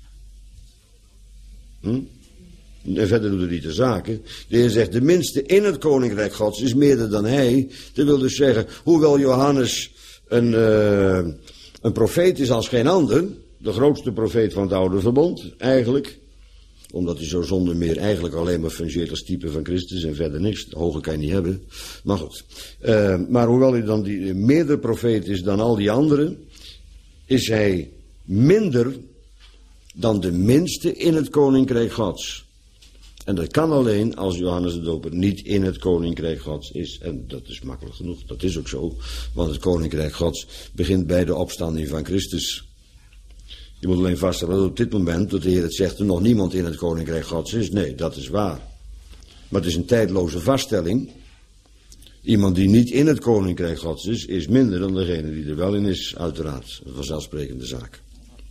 Speaker 1: En verder doet het niet de zaken. De Heer zegt, de minste in het koninkrijk Gods is meerder dan hij. Dat wil dus zeggen, hoewel Johannes een profeet is als geen ander, de grootste profeet van het oude verbond, eigenlijk, omdat hij zo zonder meer eigenlijk alleen maar fungeert als type van Christus en verder niks. Hoger kan je niet hebben. Maar goed. Maar hoewel hij dan die meerder profeet is dan al die anderen, is hij minder dan de minste in het koninkrijk Gods. En dat kan alleen als Johannes de Doper niet in het koninkrijk Gods is. En dat is makkelijk genoeg. Dat is ook zo. Want het koninkrijk Gods begint bij de opstanding van Christus. Je moet alleen vaststellen dat op dit moment, dat de Heer het zegt, er nog niemand in het koninkrijk Gods is. Nee, dat is waar. Maar het is een tijdloze vaststelling. Iemand die niet in het koninkrijk Gods is minder dan degene die er wel in is, uiteraard. Een vanzelfsprekende zaak.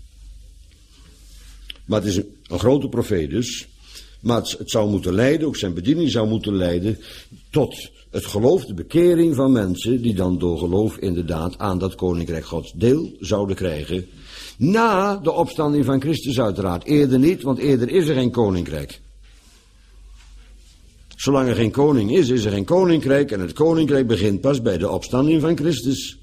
Speaker 1: Maar het is een grote profeet dus. Maar het zou moeten leiden, ook zijn bediening zou moeten leiden, tot het geloof, de bekering van mensen die dan door geloof inderdaad aan dat koninkrijk Gods deel zouden krijgen. Na de opstanding van Christus uiteraard. Eerder niet, want eerder is er geen koninkrijk. Zolang er geen koning is er geen koninkrijk. En het koninkrijk begint pas bij de opstanding van Christus.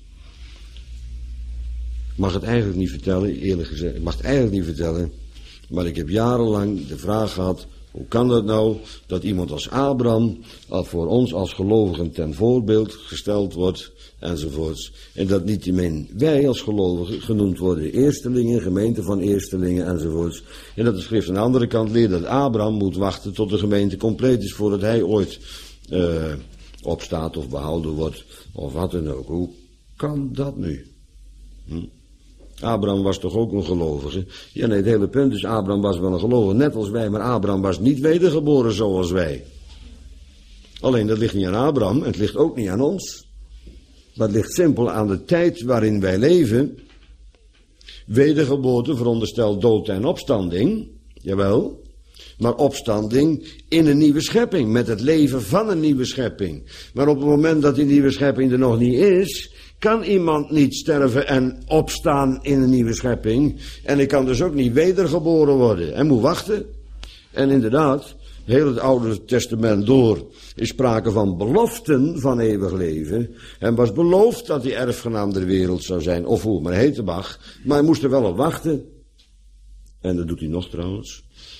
Speaker 1: Ik mag het eigenlijk niet vertellen, eerlijk gezegd. Ik mag het eigenlijk niet vertellen. Maar ik heb jarenlang de vraag gehad, hoe kan dat nou dat iemand als Abraham voor ons als gelovigen ten voorbeeld gesteld wordt, enzovoorts. En dat niettemin wij als gelovigen genoemd worden eerstelingen, gemeente van eerstelingen, enzovoorts. En dat de schrift aan de andere kant leert dat Abraham moet wachten tot de gemeente compleet is voordat hij ooit opstaat of behouden wordt, of wat dan ook. Hoe kan dat nu? Abraham was toch ook een gelovige? Ja, nee, het hele punt is, Abraham was wel een gelovige, net als wij, maar Abraham was niet wedergeboren zoals wij. Alleen, dat ligt niet aan Abraham, en het ligt ook niet aan ons. Maar het ligt simpel aan de tijd waarin wij leven. Wedergeboorte veronderstelt dood en opstanding, jawel. Maar opstanding in een nieuwe schepping, met het leven van een nieuwe schepping. Maar op het moment dat die nieuwe schepping er nog niet is, kan iemand niet sterven en opstaan in een nieuwe schepping. En hij kan dus ook niet wedergeboren worden. Hij moet wachten. En inderdaad, heel het Oude Testament door is sprake van beloften van eeuwig leven. En was beloofd dat hij erfgenaam der wereld zou zijn, of hoe maar heette mag. Maar hij moest er wel op wachten. En dat doet hij nog trouwens.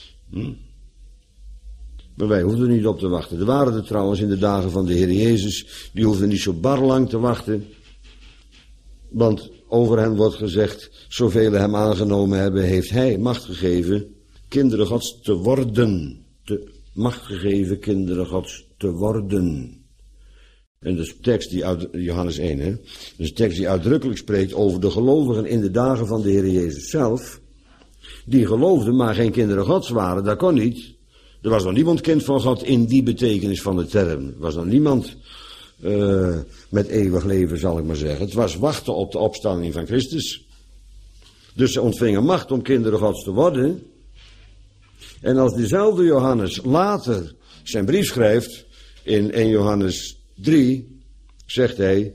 Speaker 1: Maar wij hoefden er niet op te wachten. Er waren er trouwens in de dagen van de Heer Jezus, die hoefden niet zo bar lang te wachten. Want over hen wordt gezegd, zoveel hem aangenomen hebben, heeft hij macht gegeven kinderen Gods te worden. Macht gegeven kinderen Gods te worden. En dat is tekst die uit Johannes 1, hè. Dat is tekst die uitdrukkelijk spreekt over de gelovigen in de dagen van de Heer Jezus zelf. Die geloofden, maar geen kinderen Gods waren, dat kon niet. Er was nog niemand kind van God in die betekenis van de term. Er was nog niemand met eeuwig leven, zal ik maar zeggen. Het was wachten op de opstanding van Christus. Dus ze ontvingen macht om kinderen Gods te worden. En als diezelfde Johannes later zijn brief schrijft, in 1 Johannes 3, zegt hij,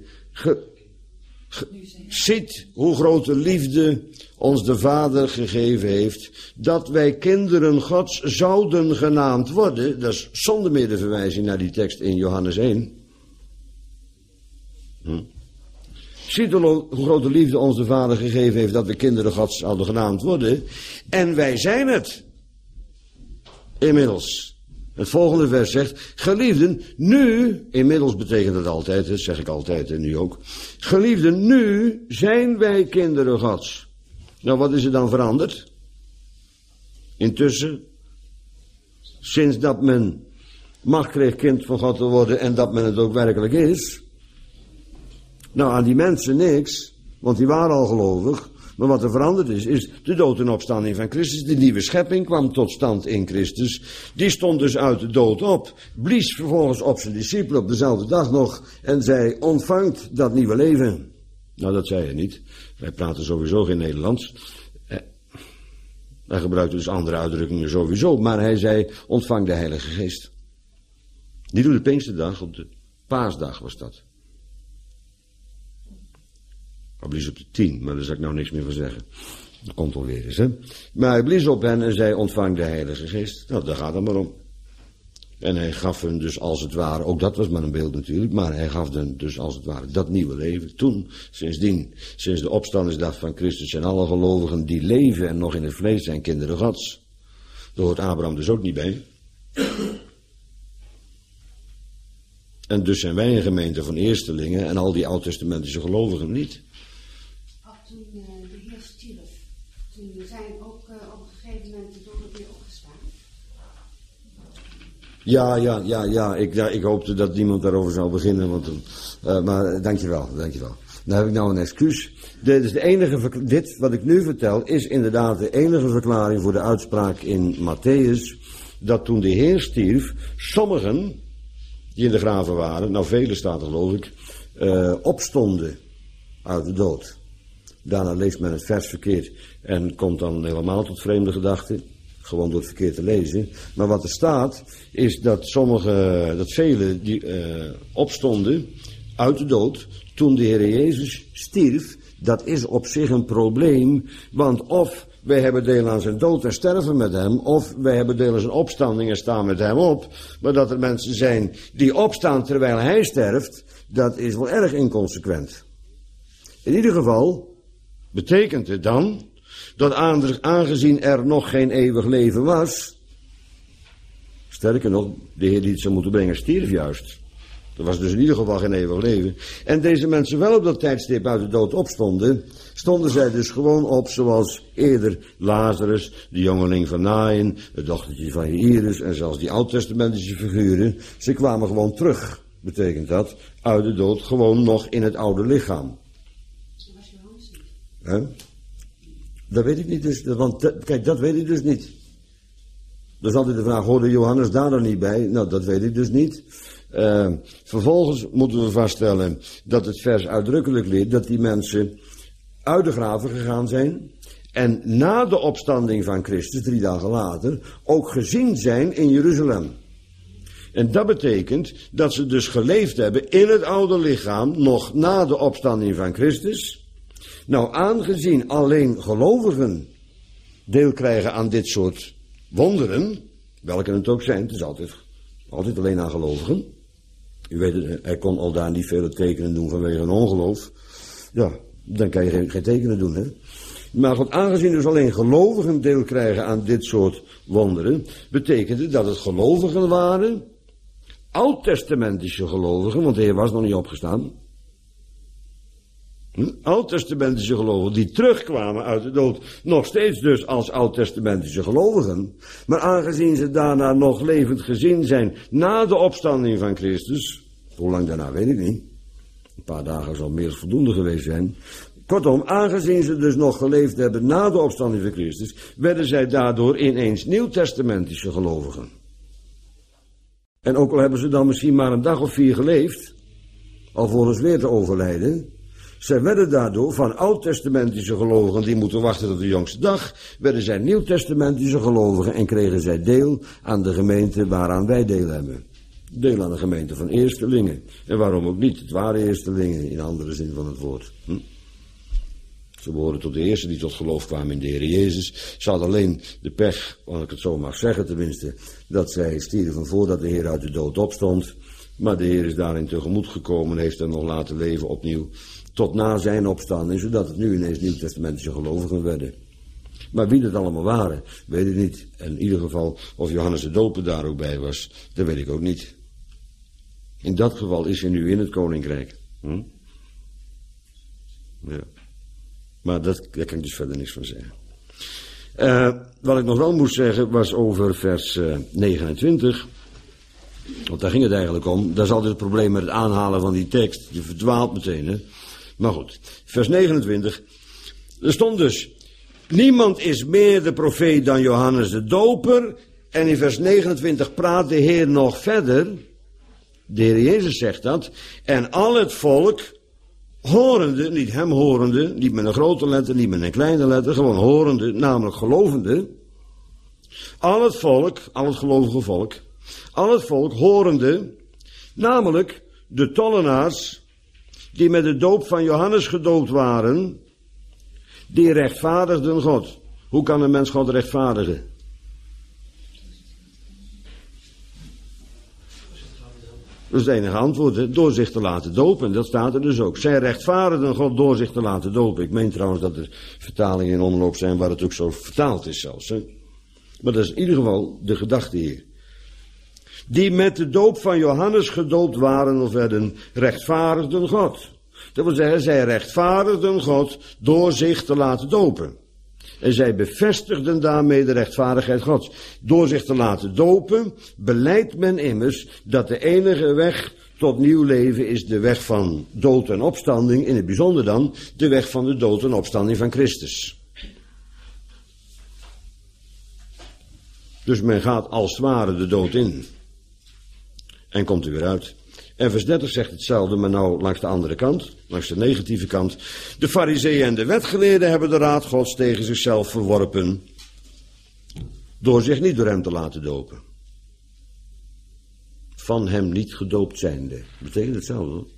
Speaker 1: ziet hoe grote liefde ons de Vader gegeven heeft, dat wij kinderen Gods zouden genaamd worden. Dat is zonder meer de verwijzing naar die tekst in Johannes 1. Ziet hoe grote liefde ons de Vader gegeven heeft, dat we kinderen Gods zouden genaamd worden. En wij zijn het. Inmiddels. Het volgende vers zegt, geliefden, nu, inmiddels betekent het altijd, dat zeg ik altijd en nu ook. Geliefden, nu zijn wij kinderen Gods. Nou, wat is er dan veranderd? Intussen, sinds dat men macht kreeg kind van God te worden en dat men het ook werkelijk is. Nou, aan die mensen niks, want die waren al gelovig. Maar wat er veranderd is de dood en opstanding van Christus. De nieuwe schepping kwam tot stand in Christus. Die stond dus uit de dood op. Blies vervolgens op zijn discipelen op dezelfde dag nog. En zei, ontvangt dat nieuwe leven. Nou, dat zei hij niet. Wij praten sowieso geen Nederlands. Hij gebruikte dus andere uitdrukkingen sowieso. Maar hij zei, ontvang de Heilige Geest. Niet op de Pinksterdag, op de Paasdag was dat. Hij blies op de 10, maar daar zal ik nou niks meer van zeggen. Dat komt alweer eens, hè. Maar hij blies op hen en zei, ontvang de Heilige Geest. Nou, daar gaat het maar om. En hij gaf hen dus als het ware, ook dat was maar een beeld natuurlijk, maar hij gaf hen dus als het ware dat nieuwe leven. Toen, sindsdien, sinds de opstandingsdag van Christus zijn alle gelovigen die leven en nog in het vlees zijn kinderen Gods. Daar hoort Abraham dus ook niet bij. En dus zijn wij een gemeente van eerstelingen en al die oud-testamentische gelovigen niet.
Speaker 2: Toen de Heer stierf, toen zijn ook op een gegeven moment de doden weer opgestaan.
Speaker 1: Ja. Ik hoopte dat niemand daarover zou beginnen, want, maar dankjewel. Dan heb ik nou een excuus. Dit wat ik nu vertel is inderdaad de enige verklaring voor de uitspraak in Matthäus, dat toen de Heer stierf, sommigen die in de graven waren, nou velen staat er geloof ik, opstonden uit de dood. Daarna leest men het vers verkeerd en komt dan helemaal tot vreemde gedachten. Gewoon door het verkeerd te lezen. Maar wat er staat is dat velen die opstonden uit de dood toen de Heer Jezus stierf. Dat is op zich een probleem, want of wij hebben deel aan zijn dood en sterven met hem, of wij hebben deel aan zijn opstanding en staan met hem op. Maar dat er mensen zijn die opstaan terwijl hij sterft, dat is wel erg inconsequent. In ieder geval betekent het dan dat aangezien er nog geen eeuwig leven was, sterker nog, de Heer die het zou moeten brengen stierf juist. Er was dus in ieder geval geen eeuwig leven. En deze mensen wel op dat tijdstip uit de dood opstonden, stonden zij dus gewoon op zoals eerder Lazarus, de jongeling van Naïn, het dochtertje van Jairus en zelfs die oud-testamentische figuren. Ze kwamen gewoon terug, betekent dat, uit de dood, gewoon nog in het oude lichaam. He? Dat weet ik niet dus, want kijk, dat weet ik dus niet. Dus altijd de vraag, hoorde Johannes daar dan niet bij? Nou, dat weet ik dus niet. Vervolgens moeten we vaststellen dat het vers uitdrukkelijk leert dat die mensen uit de graven gegaan zijn en na de opstanding van Christus, 3 dagen later, ook gezien zijn in Jeruzalem. En dat betekent dat ze dus geleefd hebben in het oude lichaam, nog na de opstanding van Christus. Nou, aangezien alleen gelovigen deel krijgen aan dit soort wonderen, welke het ook zijn, het is altijd alleen aan gelovigen. U weet, hij kon al daar niet vele tekenen doen vanwege een ongeloof. Ja, dan kan je geen tekenen doen, hè. Maar goed, aangezien dus alleen gelovigen deel krijgen aan dit soort wonderen, betekende dat het gelovigen waren, oud-testamentische gelovigen, want de Heer was nog niet opgestaan. Oud-testamentische gelovigen die terugkwamen uit de dood, nog steeds dus als oud-testamentische gelovigen. Maar aangezien ze daarna nog levend gezien zijn na de opstanding van Christus, hoe lang daarna weet ik niet, een paar dagen zal meer voldoende geweest zijn. Kortom, aangezien ze dus nog geleefd hebben na de opstanding van Christus, werden zij daardoor ineens nieuwtestamentische gelovigen. En ook al hebben ze dan misschien maar een dag of 4 geleefd, alvorens weer te overlijden, Zij werden daardoor van oud-testamentische gelovigen die moeten wachten tot de jongste dag, werden zij nieuw-testamentische gelovigen en kregen zij deel aan de gemeente waaraan wij deel hebben. Deel aan de gemeente van eerstelingen. En waarom ook niet? Het waren eerstelingen in andere zin van het woord. Ze behoren tot de eerste die tot geloof kwamen in de Heer Jezus. Ze hadden alleen de pech, als ik het zo mag zeggen tenminste, dat zij stierven voordat de Heer uit de dood opstond. Maar de Heer is daarin tegemoet gekomen en heeft hen nog laten leven opnieuw tot na zijn opstanding, zodat het nu ineens nieuwtestamentische gelovigen werden. Maar wie dat allemaal waren, weet ik niet. En in ieder geval, of Johannes de Doper daar ook bij was, dat weet ik ook niet. In dat geval is hij nu in het koninkrijk. Ja. Maar daar kan ik dus verder niks van zeggen. Wat ik nog wel moest zeggen was over vers 29. Want daar ging het eigenlijk om. Dat is altijd het probleem met het aanhalen van die tekst. Je verdwaalt meteen, hè. Maar goed, vers 29. Er stond dus: niemand is meer de profeet dan Johannes de Doper. En in vers 29 praat de Heer nog verder. De Heer Jezus zegt dat. En al het volk, horende, niet hem horende, niet met een grote letter, niet met een kleine letter, gewoon horende, namelijk gelovende. Al het volk, al het gelovige volk, al het volk horende, namelijk de tollenaars, die met de doop van Johannes gedoopt waren, die rechtvaardigden God. Hoe kan een mens God rechtvaardigen? Dat is het enige antwoord, hè? Door zich te laten dopen. Dat staat er dus ook. Zij rechtvaardigden God door zich te laten dopen. Ik meen trouwens dat er vertalingen in omloop zijn waar het ook zo vertaald is zelfs. Hè? Maar dat is in ieder geval de gedachte hier. Die met de doop van Johannes gedoopt waren of werden, rechtvaardigden God. Dat wil zeggen, zij rechtvaardigden God door zich te laten dopen. En zij bevestigden daarmee de rechtvaardigheid Gods. Door zich te laten dopen, belijdt men immers dat de enige weg tot nieuw leven is de weg van dood en opstanding, in het bijzonder dan de weg van de dood en opstanding van Christus. Dus men gaat als het ware de dood in. En komt er weer uit. En vers 30 zegt hetzelfde, maar nou langs de andere kant, langs de negatieve kant. De farizeeën en de wetgeleerden hebben de raad Gods tegen zichzelf verworpen, door zich niet door hem te laten dopen. Van hem niet gedoopt zijnde. Betekent hetzelfde, hoor.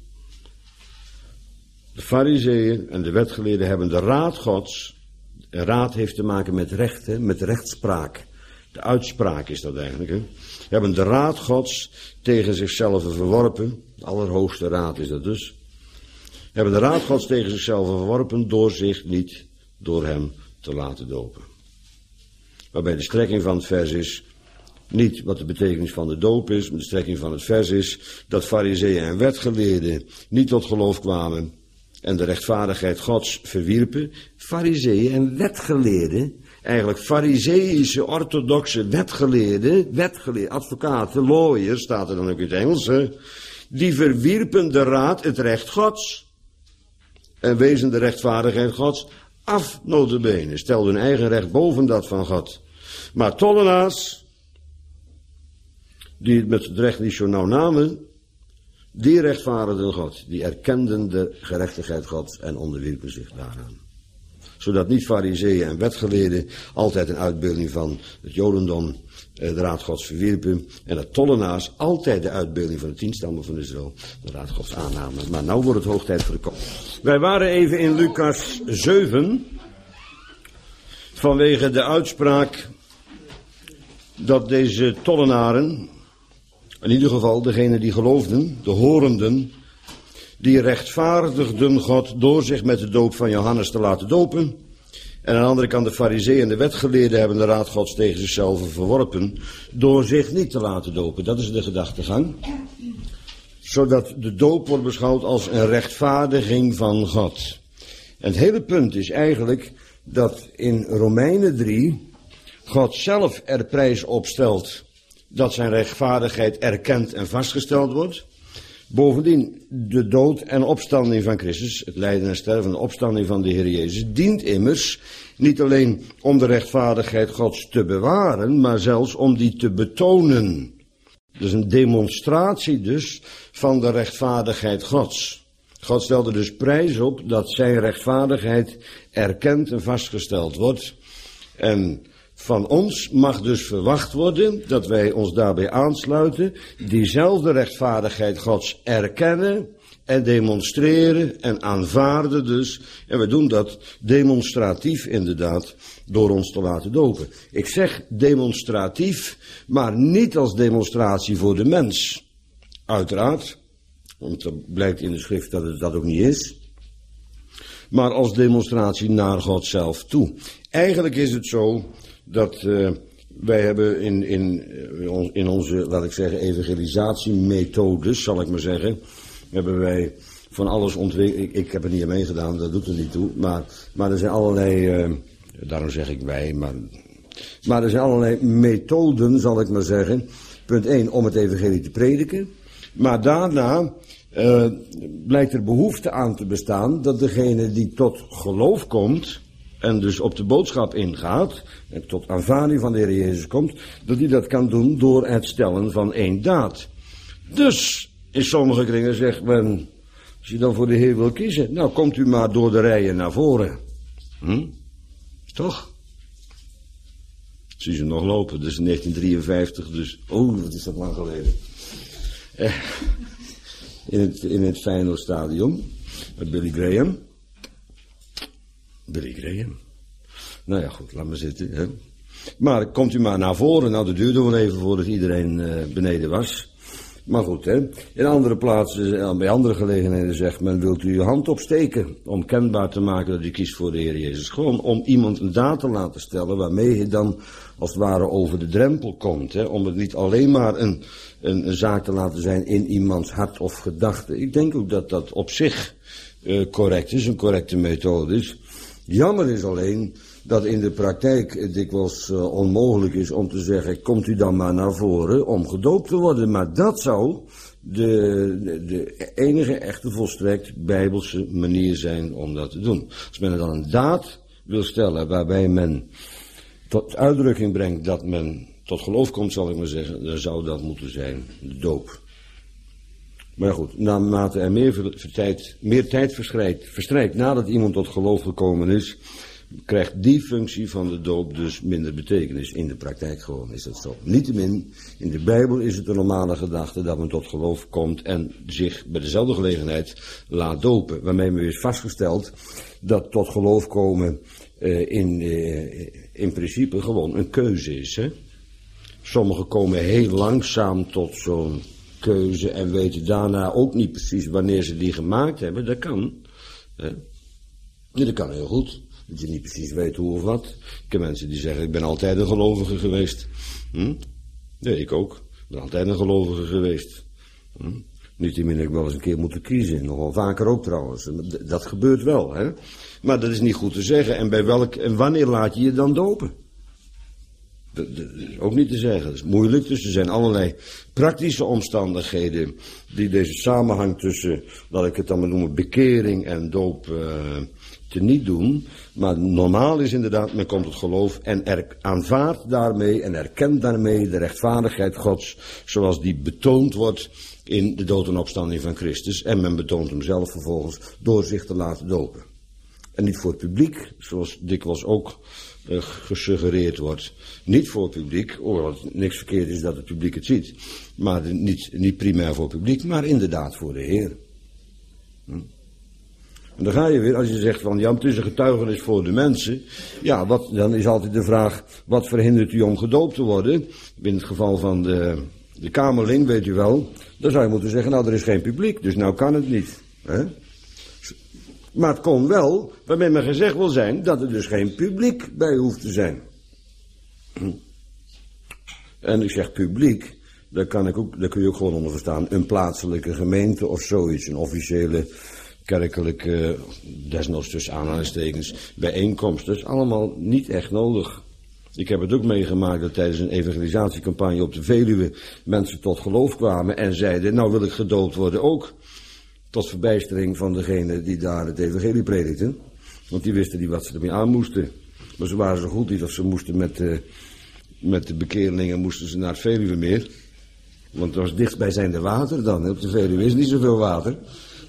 Speaker 1: De farizeeën en de wetgeleerden hebben de raad Gods. En raad heeft te maken met rechten, met rechtspraak. De uitspraak is dat eigenlijk, hè. Hebben de raad Gods tegen zichzelf verworpen. De allerhoogste raad is dat dus. Hebben de raad Gods tegen zichzelf verworpen door zich niet door hem te laten dopen. Waarbij de strekking van het vers is niet wat de betekenis van de doop is, maar de strekking van het vers is dat farizeeën en wetgeleerden niet tot geloof kwamen en de rechtvaardigheid Gods verwierpen. Farizeeën en wetgeleerden, eigenlijk farizeïsche, orthodoxe wetgeleerden, advocaten, lawyers, staat er dan ook in het Engels, hè, die verwierpen de raad, het recht Gods, en wezen de rechtvaardigheid Gods af, nota bene, stelden hun eigen recht boven dat van God. Maar tollenaars, die het met het recht niet zo nauw namen, die rechtvaardigden God, die erkenden de gerechtigheid Gods en onderwierpen zich daaraan. Zodat niet farizeeën en wetgeleerden altijd een uitbeelding van het jodendom, de raad Gods verwierpen, en dat tollenaars altijd de uitbeelding van de 10 stammen van Israël, de raad Gods aannamen. Maar nou wordt het hoog tijd voor de kop. Wij waren even in Lucas 7, vanwege de uitspraak dat deze tollenaren, in ieder geval degenen die geloofden, de horenden, die rechtvaardigden God door zich met de doop van Johannes te laten dopen. En aan de andere kant de farizeeën en de wetgeleerden hebben de raad Gods tegen zichzelf verworpen door zich niet te laten dopen. Dat is de gedachtegang. Zodat de doop wordt beschouwd als een rechtvaardiging van God. En het hele punt is eigenlijk dat in Romeinen 3 God zelf er prijs op stelt dat zijn rechtvaardigheid erkend en vastgesteld wordt. Bovendien, de dood en opstanding van Christus, het lijden en sterven en de opstanding van de Heer Jezus, dient immers niet alleen om de rechtvaardigheid Gods te bewaren, maar zelfs om die te betonen. Dus een demonstratie dus van de rechtvaardigheid Gods. God stelt er dus prijs op dat zijn rechtvaardigheid erkend en vastgesteld wordt. En van ons mag dus verwacht worden dat wij ons daarbij aansluiten, diezelfde rechtvaardigheid Gods erkennen en demonstreren en aanvaarden dus. En we doen dat demonstratief inderdaad door ons te laten dopen. Ik zeg demonstratief, maar niet als demonstratie voor de mens. Uiteraard, want dat blijkt in de schrift dat het dat ook niet is. Maar als demonstratie naar God zelf toe. Eigenlijk is het zo dat wij hebben in onze, laat ik zeggen, evangelisatiemethodes, zal ik maar zeggen, hebben wij van alles ontwikkeld. Ik heb er niet aan meegedaan, dat doet er niet toe. Maar er zijn allerlei, daarom zeg ik wij, maar er zijn allerlei methoden, zal ik maar zeggen. Punt 1, om het evangelie te prediken. Maar daarna blijkt er behoefte aan te bestaan dat degene die tot geloof komt en dus op de boodschap ingaat en tot aanvaarding van de Heer Jezus komt, dat hij dat kan doen door het stellen van één daad. Dus in sommige kringen zegt men, als je dan voor de Heer wil kiezen, nou komt u maar door de rijen naar voren. Toch? Zie ze nog lopen, dus 1953, dus, wat is dat lang geleden. In het Feyenoordstadion, met Billy Graham. Nou ja, goed, laat maar zitten. Hè. Maar komt u maar naar voren. Nou, dat duurde wel even voordat iedereen beneden was. Maar goed, hè. In andere plaatsen, bij andere gelegenheden zegt men, wilt u uw hand opsteken om kenbaar te maken dat u kiest voor de Heer Jezus. Gewoon om iemand een daad te laten stellen waarmee je dan als het ware over de drempel komt. Hè. Om het niet alleen maar een zaak te laten zijn in iemands hart of gedachte. Ik denk ook dat dat op zich correct is, een correcte methode is. Jammer is alleen dat in de praktijk dikwijls onmogelijk is om te zeggen, komt u dan maar naar voren om gedoopt te worden. Maar dat zou de enige echte volstrekt bijbelse manier zijn om dat te doen. Als men dan een daad wil stellen waarbij men tot uitdrukking brengt dat men tot geloof komt, zal ik maar zeggen, dan zou dat moeten zijn de doop. Maar goed, naarmate er meer tijd verstrijkt nadat iemand tot geloof gekomen is, krijgt die functie van de doop dus minder betekenis. In de praktijk gewoon is dat zo. Niettemin, in de Bijbel is het een normale gedachte dat men tot geloof komt en zich bij dezelfde gelegenheid laat dopen. Waarmee men is vastgesteld dat tot geloof komen in principe gewoon een keuze is. Hè? Sommigen komen heel langzaam tot zo'n keuze en weten daarna ook niet precies wanneer ze die gemaakt hebben. Dat kan. Hè? Ja, dat kan heel goed. Dat je niet precies weet hoe of wat. Ik heb mensen die zeggen, ik ben altijd een gelovige geweest. Nee, ik ook. Ik ben altijd een gelovige geweest. Niettemin heb ik wel eens een keer moeten kiezen. Nogal vaker ook trouwens. Dat gebeurt wel, hè. Maar dat is niet goed te zeggen. En bij en wanneer laat je je dan dopen? Dat is ook niet te zeggen. Dat is moeilijk. Dus er zijn allerlei praktische omstandigheden die deze samenhang tussen, laat ik het dan maar noemen, bekering en doop te niet doen. Maar normaal is inderdaad, men komt tot geloof en aanvaardt daarmee en erkent daarmee de rechtvaardigheid Gods, zoals die betoond wordt in de dood en opstanding van Christus. En men betoont hem zelf vervolgens door zich te laten dopen. En niet voor het publiek, zoals dikwijls ook gesuggereerd wordt. Niet voor het publiek, hoewel het niks verkeerd is dat het publiek het ziet. Maar niet primair voor het publiek, maar inderdaad voor de Heer. En dan ga je weer, als je zegt van, ja, het is een getuigenis voor de mensen. Ja, dan is altijd de vraag, wat verhindert u om gedoopt te worden? In het geval van de kamerling, weet u wel. Dan zou je moeten zeggen, nou, er is geen publiek, dus nou kan het niet. Hè? Maar het kon wel, waarmee men gezegd wil zijn, dat er dus geen publiek bij hoeft te zijn. En ik zeg publiek, daar kun je ook gewoon onder verstaan, een plaatselijke gemeente of zoiets, een officiële kerkelijke, desnoods tussen aanhalingstekens, bijeenkomst. Dat is allemaal niet echt nodig. Ik heb het ook meegemaakt dat tijdens een evangelisatiecampagne op de Veluwe mensen tot geloof kwamen en zeiden, nou wil ik gedoopt worden ook. Tot verbijstering van degene die daar het evangelie predikten. Want die wisten niet wat ze ermee aan moesten. Maar ze waren zo goed niet of ze moesten met de bekeerlingen moesten ze naar het Veluwemeer. Want het was dichtstbijzijnde water dan. Op de Veluwe is niet zoveel water.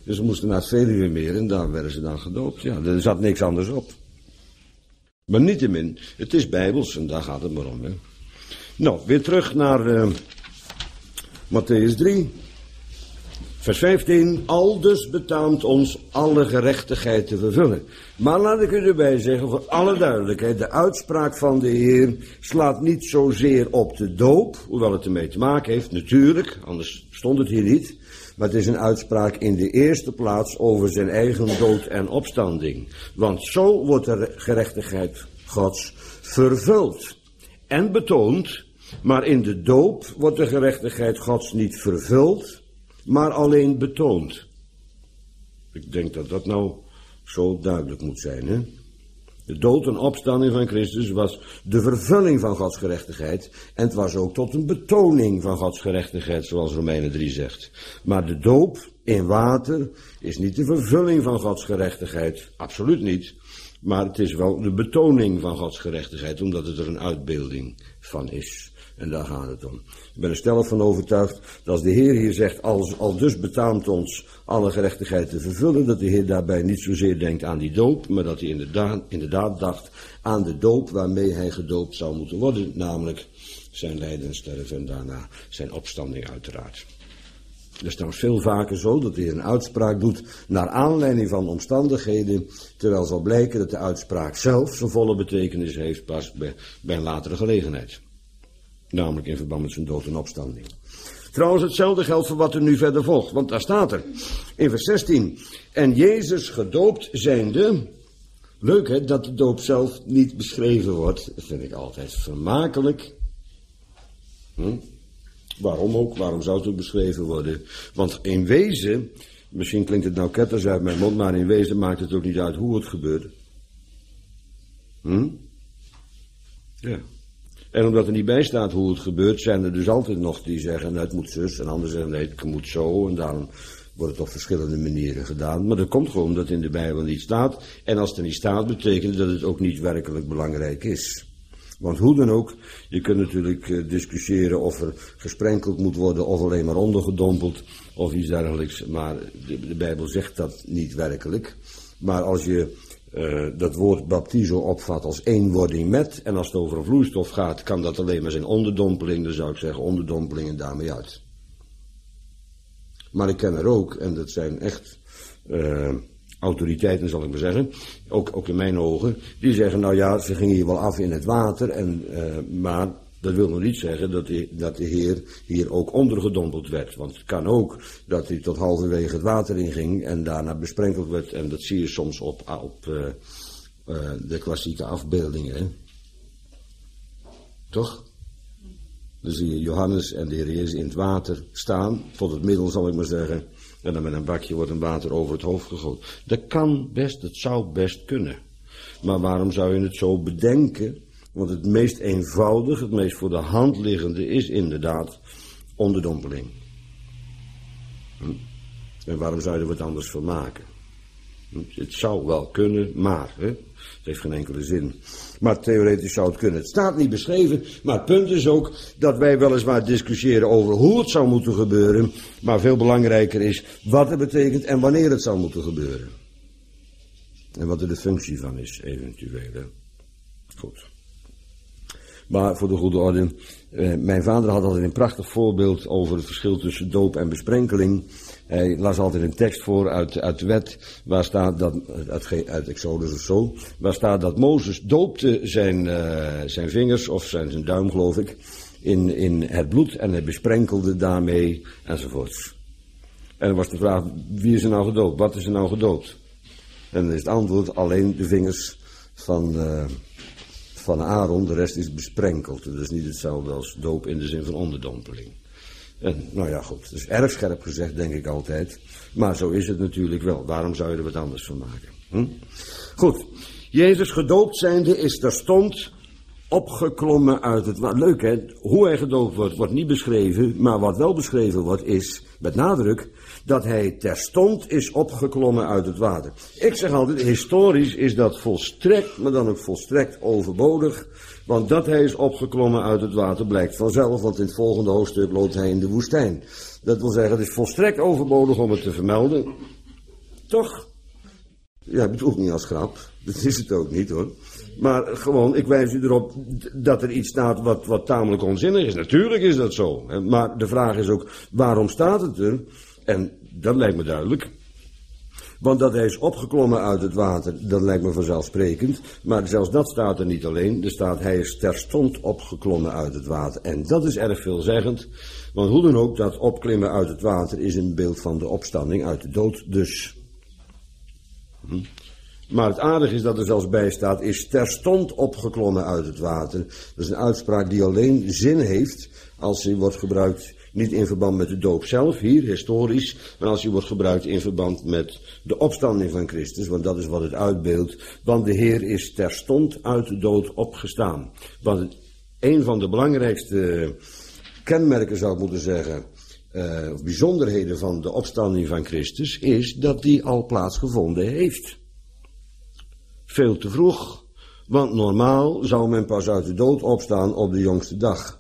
Speaker 1: Dus ze moesten naar het Veluwemeer en daar werden ze dan gedoopt. Ja, er zat niks anders op. Maar niettemin, het is bijbels en daar gaat het maar om. Hè. Nou, weer terug naar Mattheüs 3. Vers 15, aldus betaamt ons alle gerechtigheid te vervullen. Maar laat ik u erbij zeggen, voor alle duidelijkheid, de uitspraak van de Heer slaat niet zozeer op de doop, hoewel het ermee te maken heeft, natuurlijk, anders stond het hier niet. Maar het is een uitspraak in de eerste plaats over zijn eigen dood en opstanding. Want zo wordt de gerechtigheid Gods vervuld en betoond, maar in de doop wordt de gerechtigheid Gods niet vervuld, maar alleen betoond. Ik denk dat dat nou zo duidelijk moet zijn, hè? De dood en opstanding van Christus was de vervulling van Gods gerechtigheid. En het was ook tot een betoning van Gods gerechtigheid, zoals Romeinen 3 zegt. Maar de doop in water is niet de vervulling van Gods gerechtigheid. Absoluut niet. Maar het is wel de betoning van Gods gerechtigheid, omdat het er een uitbeelding van is. En daar gaat het om. Ik ben er stellig van overtuigd dat als de Heer hier zegt, al dus betaamt ons alle gerechtigheid te vervullen, dat de Heer daarbij niet zozeer denkt aan die doop, maar dat hij inderdaad dacht aan de doop waarmee hij gedoopt zou moeten worden, namelijk zijn lijden en sterven en daarna zijn opstanding uiteraard. Het is trouwens veel vaker zo dat hij een uitspraak doet naar aanleiding van omstandigheden, terwijl zal blijken dat de uitspraak zelf zijn volle betekenis heeft pas bij een latere gelegenheid. Namelijk in verband met zijn dood en opstanding. Trouwens, hetzelfde geldt voor wat er nu verder volgt. Want daar staat er in vers 16. En Jezus gedoopt zijnde. Leuk hè, dat de doop zelf niet beschreven wordt. Dat vind ik altijd vermakelijk. Waarom ook? Waarom zou het ook beschreven worden? Want in wezen, misschien klinkt het nou ketters uit mijn mond, maar in wezen maakt het ook niet uit hoe het gebeurt. Ja. En omdat er niet bij staat hoe het gebeurt, zijn er dus altijd nog die zeggen, het moet zus, en anderen zeggen, nee, het moet zo, en daarom wordt het op verschillende manieren gedaan. Maar dat komt gewoon omdat het in de Bijbel niet staat, en als het er niet staat, betekent dat het ook niet werkelijk belangrijk is. Want hoe dan ook, je kunt natuurlijk discussiëren of er gesprenkeld moet worden, of alleen maar ondergedompeld, of iets dergelijks, maar de Bijbel zegt dat niet werkelijk. Maar als je dat woord baptizo opvat als eenwording met, en als het over een vloeistof gaat, kan dat alleen maar zijn onderdompeling, dan zou ik zeggen onderdompeling en daarmee uit. Maar ik ken er ook, en dat zijn echt autoriteiten zal ik maar zeggen, ook in mijn ogen, die zeggen, nou ja, ze gingen hier wel af in het water, maar dat wil nog niet zeggen dat de Heer hier ook ondergedompeld werd. Want het kan ook dat hij tot halverwege het water inging en daarna besprenkeld werd. En dat zie je soms op de klassieke afbeeldingen. Hè? Toch? Dan zie je Johannes en de Heer Jezus in het water staan, tot het middel zal ik maar zeggen. En dan met een bakje wordt een water over het hoofd gegoten. Dat kan best, dat zou best kunnen. Maar waarom zou je het zo bedenken? Want het meest eenvoudig, het meest voor de hand liggende is inderdaad onderdompeling. En waarom zou je er wat anders van maken? Het zou wel kunnen, maar het heeft geen enkele zin. Maar theoretisch zou het kunnen. Het staat niet beschreven, maar het punt is ook dat wij weliswaar discussiëren over hoe het zou moeten gebeuren, maar veel belangrijker is wat het betekent en wanneer het zou moeten gebeuren. En wat er de functie van is, eventueel. Hè? Goed. Maar voor de goede orde, mijn vader had altijd een prachtig voorbeeld over het verschil tussen doop en besprenkeling. Hij las altijd een tekst voor uit de wet, waar staat dat, uit Exodus of zo, waar staat dat Mozes doopte zijn vingers, of zijn duim geloof ik, in het bloed en hij besprenkelde daarmee enzovoorts. En dan was de vraag, wie is er nou gedoopt? Wat is er nou gedoopt? En dan is het antwoord alleen de vingers van Aaron, de rest is besprenkeld. Dat is niet hetzelfde als doop in de zin van onderdompeling. En, nou ja, goed, dat is erg scherp gezegd, denk ik altijd. Maar zo is het natuurlijk wel. Waarom zou je er wat anders van maken? Goed, Jezus gedoopt zijnde is terstond opgeklommen uit het water. Leuk hè, hoe hij gedoopt wordt niet beschreven, maar wat wel beschreven wordt is, met nadruk, dat hij terstond is opgeklommen uit het water. Ik zeg altijd, historisch is dat volstrekt, maar dan ook volstrekt overbodig, want dat hij is opgeklommen uit het water blijkt vanzelf, want in het volgende hoofdstuk loopt hij in de woestijn. Dat wil zeggen, het is volstrekt overbodig om het te vermelden. Toch? Ja, ik bedoel het niet als grap. Dat is het ook niet hoor. Maar gewoon, ik wijs u erop dat er iets staat wat tamelijk onzinnig is. Natuurlijk is dat zo. Maar de vraag is ook, waarom staat het er? En dat lijkt me duidelijk. Want dat hij is opgeklommen uit het water, dat lijkt me vanzelfsprekend. Maar zelfs dat staat er niet alleen. Er staat, hij is terstond opgeklommen uit het water. En dat is erg veelzeggend. Want hoe dan ook, dat opklimmen uit het water is een beeld van de opstanding uit de dood dus. Maar het aardige is dat er zelfs bij staat, is terstond opgeklommen uit het water. Dat is een uitspraak die alleen zin heeft als hij wordt gebruikt, niet in verband met de doop zelf, hier historisch, maar als hij wordt gebruikt in verband met de opstanding van Christus, want dat is wat het uitbeeldt. Want de Heer is terstond uit de dood opgestaan. Want een van de belangrijkste kenmerken, zou ik moeten zeggen, of bijzonderheden van de opstanding van Christus, is dat die al plaatsgevonden heeft. Veel te vroeg, want normaal zou men pas uit de dood opstaan op de jongste dag.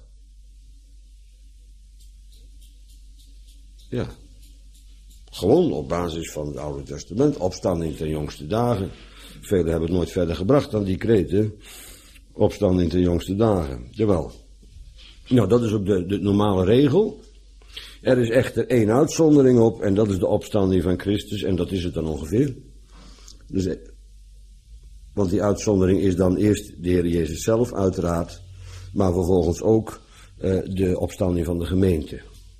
Speaker 1: Ja, gewoon op basis van het Oude Testament, opstanding ten jongste dagen. Velen hebben het nooit verder gebracht dan die kreet, hè? Opstanding ten jongste dagen, jawel. Nou, dat is ook de normale regel. Er is echter één uitzondering op en dat is de opstanding van Christus en dat is het dan ongeveer. Dus, want die uitzondering is dan eerst de Heer Jezus zelf uiteraard, maar vervolgens ook de opstanding van de gemeente.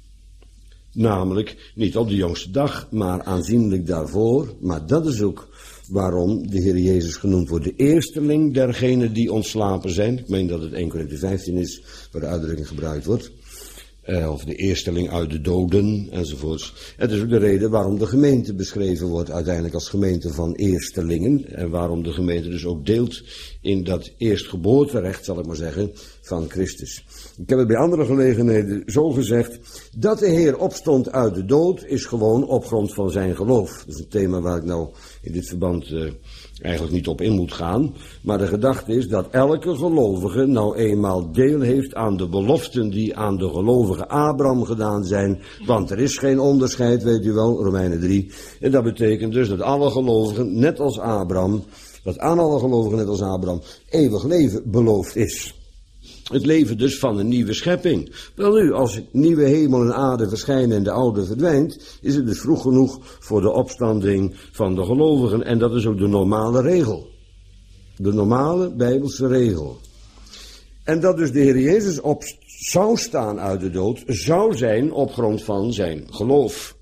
Speaker 1: Namelijk niet op de jongste dag, maar aanzienlijk daarvoor. Maar dat is ook waarom de Heer Jezus genoemd wordt de eersteling dergenen die ontslapen zijn. Ik meen dat het 1 Korinthe 15 is, waar de uitdrukking gebruikt wordt. Of de eersteling uit de doden, enzovoorts. Het is ook de reden waarom de gemeente beschreven wordt uiteindelijk als gemeente van eerstelingen. En waarom de gemeente dus ook deelt in dat eerstgeboorterecht, zal ik maar zeggen, van Christus. Ik heb het bij andere gelegenheden zo gezegd, dat de Heer opstond uit de dood is gewoon op grond van zijn geloof. Dat is een thema waar ik nou in dit verband eigenlijk niet op in moet gaan. Maar de gedachte is dat elke gelovige nou eenmaal deel heeft aan de beloften die aan de gelovige Abraham gedaan zijn. Want er is geen onderscheid, weet u wel, Romeinen 3. En dat betekent dus dat alle gelovigen, net als Abraham, dat aan alle gelovigen, net als Abraham, eeuwig leven beloofd is. Het leven dus van een nieuwe schepping. Wel nu, als nieuwe hemel en aarde verschijnen en de oude verdwijnt, is het dus vroeg genoeg voor de opstanding van de gelovigen. En dat is ook de normale regel. De normale Bijbelse regel. En dat dus de Heer Jezus op zou staan uit de dood, zou zijn op grond van zijn geloof.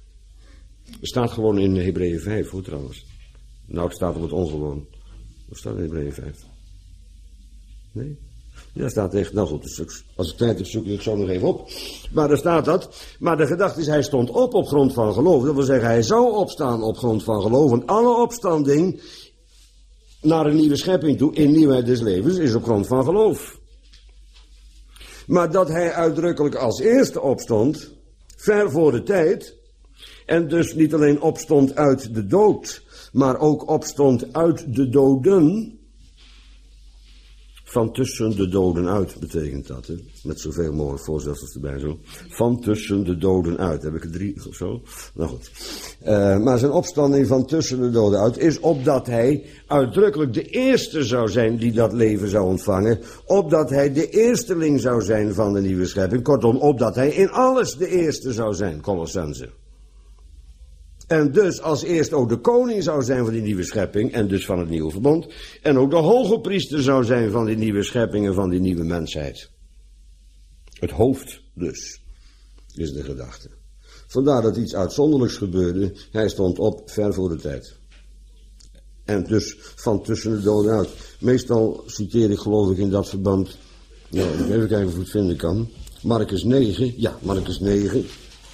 Speaker 1: Er staat gewoon in Hebreeën 5, hoor trouwens. Nou, het staat op het ongewoon. Wat staat in Hebreeën 5? Nee? Ja, staat echt, nou goed, als ik tijd heb zoek ik het zo nog even op. Maar daar staat dat. Maar de gedachte is, hij stond op grond van geloof. Dat wil zeggen, hij zou opstaan op grond van geloof. En alle opstanding naar een nieuwe schepping toe, in nieuwheid des levens, is op grond van geloof. Maar dat hij uitdrukkelijk als eerste opstond, ver voor de tijd, en dus niet alleen opstond uit de dood, maar ook opstond uit de doden. Van tussen de doden uit betekent dat, hè? Met zoveel mogelijk voorzetsels erbij zo. Van tussen de doden uit. Heb ik er 3 of zo? Nou goed. Maar zijn opstanding van tussen de doden uit is opdat hij uitdrukkelijk de eerste zou zijn die dat leven zou ontvangen. Opdat hij de eersteling zou zijn van de nieuwe schepping. Kortom, opdat hij in alles de eerste zou zijn. Colossenzen. En dus als eerst ook de koning zou zijn van die nieuwe schepping en dus van het nieuwe verbond. En ook de hoge priester zou zijn van die nieuwe schepping en van die nieuwe mensheid. Het hoofd dus, is de gedachte. Vandaar dat iets uitzonderlijks gebeurde. Hij stond op ver voor de tijd. En dus van tussen de doden uit. Meestal citeer ik geloof ik in dat verband. Nou, even kijken of ik het vinden kan. Marcus 9, ja, Marcus 9.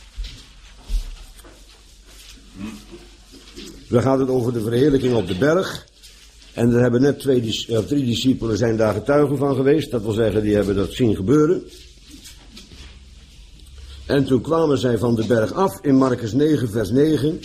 Speaker 1: Dan gaat het over de verheerlijking op de berg. En er hebben net 3 discipelen zijn daar getuigen van geweest. Dat wil zeggen, die hebben dat zien gebeuren. En toen kwamen zij van de berg af in Marcus 9 vers 9.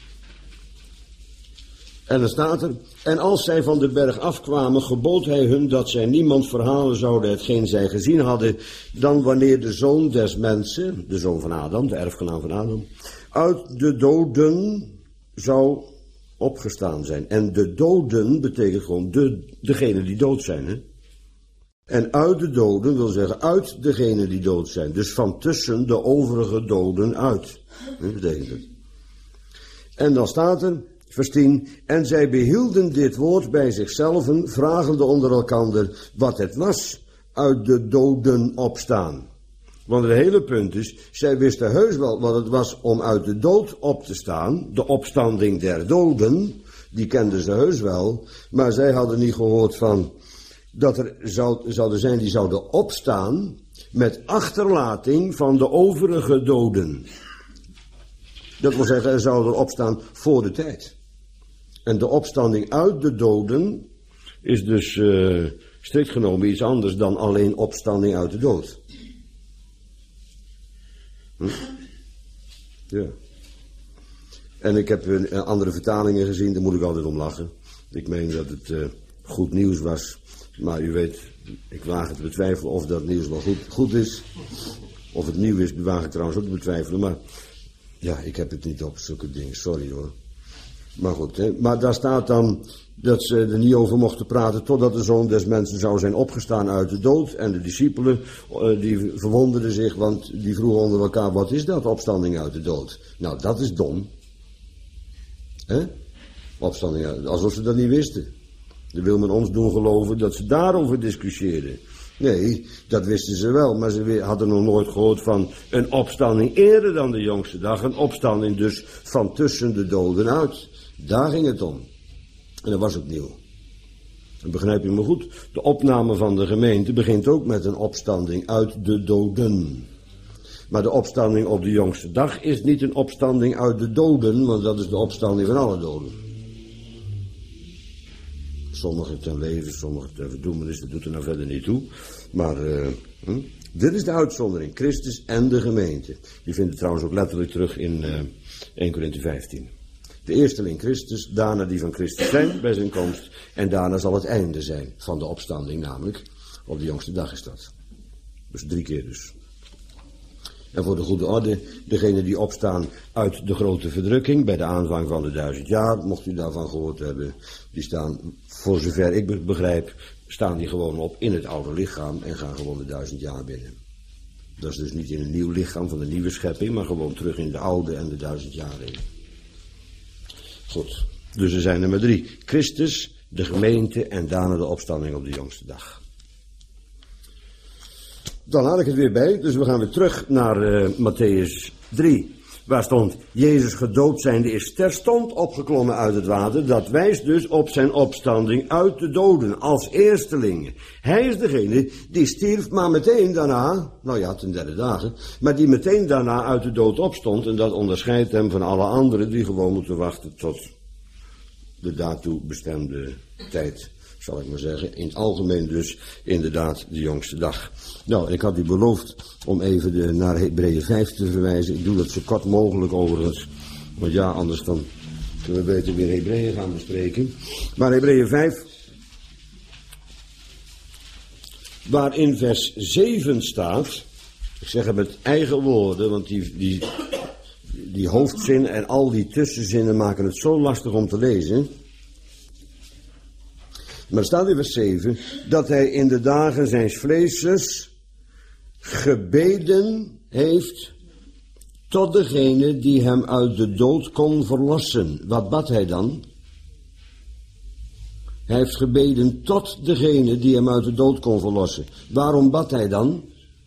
Speaker 1: En dan staat er, en als zij van de berg afkwamen, gebood hij hun dat zij niemand verhalen zouden hetgeen zij gezien hadden, dan wanneer de zoon des mensen, de zoon van Adam, de erfgenaam van Adam, uit de doden zou opgestaan zijn. En de doden betekent gewoon degene die dood zijn. Hè? En uit de doden wil zeggen uit degene die dood zijn. Dus van tussen de overige doden uit. Dat betekent het. En dan staat er, vers 10. En zij behielden dit woord bij zichzelf, vragende onder elkander wat het was uit de doden opstaan. Want het hele punt is, zij wisten heus wel wat het was om uit de dood op te staan. De opstanding der doden, die kenden ze heus wel. Maar zij hadden niet gehoord van dat er zouden zijn die zouden opstaan met achterlating van de overige doden. Dat wil zeggen, er zouden opstaan voor de tijd. En de opstanding uit de doden is dus strikt genomen iets anders dan alleen opstanding uit de dood. Ja. En ik heb andere vertalingen gezien, daar moet ik altijd om lachen. Ik meen dat het goed nieuws was. Maar u weet, ik waag het te betwijfelen of dat nieuws wel goed is. Of het nieuw is, waag ik trouwens ook te betwijfelen. Maar ja, ik heb het niet op zulke dingen, sorry hoor. Maar goed, hè. Maar daar staat dan dat ze er niet over mochten praten totdat de Zoon des Mensen zou zijn opgestaan uit de dood. En de discipelen, die verwonderden zich, want die vroegen onder elkaar, wat is dat, opstanding uit de dood? Nou, dat is dom. Hè? Opstanding uit, alsof ze dat niet wisten. Dan wil men ons doen geloven dat ze daarover discussieerden. Nee, dat wisten ze wel, maar ze hadden nog nooit gehoord van een opstanding eerder dan de jongste dag. Een opstanding dus van tussen de doden uit. Daar ging het om. En dat was ook nieuw. En begrijp je me goed? De opname van de gemeente begint ook met een opstanding uit de doden. Maar de opstanding op de jongste dag is niet een opstanding uit de doden, want dat is de opstanding van alle doden. Sommigen ten leven, sommigen ten verdoemenis, dat doet er nou verder niet toe. Maar dit is de uitzondering, Christus en de gemeente. Die vindt het trouwens ook letterlijk terug in 1 Korinthe 15. De eersteling Christus, daarna die van Christus zijn bij zijn komst. En daarna zal het einde zijn van de opstanding, namelijk op de jongste dag is dat. Dus 3 keer dus. En voor de goede orde, degenen die opstaan uit de grote verdrukking bij de aanvang van de 1000 jaar, mocht u daarvan gehoord hebben, die staan, voor zover ik begrijp, staan die gewoon op in het oude lichaam en gaan gewoon de 1000 jaar binnen. Dat is dus niet in een nieuw lichaam van de nieuwe schepping, maar gewoon terug in de oude en de 1000 jaar in. Goed, dus er zijn er maar 3. Christus, de gemeente en daarna de opstanding op de jongste dag. Dan haal ik het weer bij, dus we gaan weer terug naar Mattheüs 3. Waar stond, Jezus gedoopt zijnde is terstond opgeklommen uit het water. Dat wijst dus op zijn opstanding uit de doden als eersteling. Hij is degene die stierf, maar meteen daarna, nou ja, ten 3e dagen, maar die meteen daarna uit de dood opstond. En dat onderscheidt hem van alle anderen die gewoon moeten wachten tot de daartoe bestemde tijd, zal ik maar zeggen. In het algemeen dus inderdaad de jongste dag. Nou, ik had u beloofd om even naar Hebreeën 5 te verwijzen. Ik doe dat zo kort mogelijk overigens. Want ja, anders dan kunnen we beter weer Hebreeën gaan bespreken. Maar Hebreeën 5, waar in vers 7 staat, ik zeg het met eigen woorden, want die hoofdzin en al die tussenzinnen maken het zo lastig om te lezen. Maar er staat in vers 7 dat hij in de dagen zijns vleeses gebeden heeft tot degene die hem uit de dood kon verlossen. Wat bad hij dan? Hij heeft gebeden tot degene die hem uit de dood kon verlossen. Waarom bad hij dan?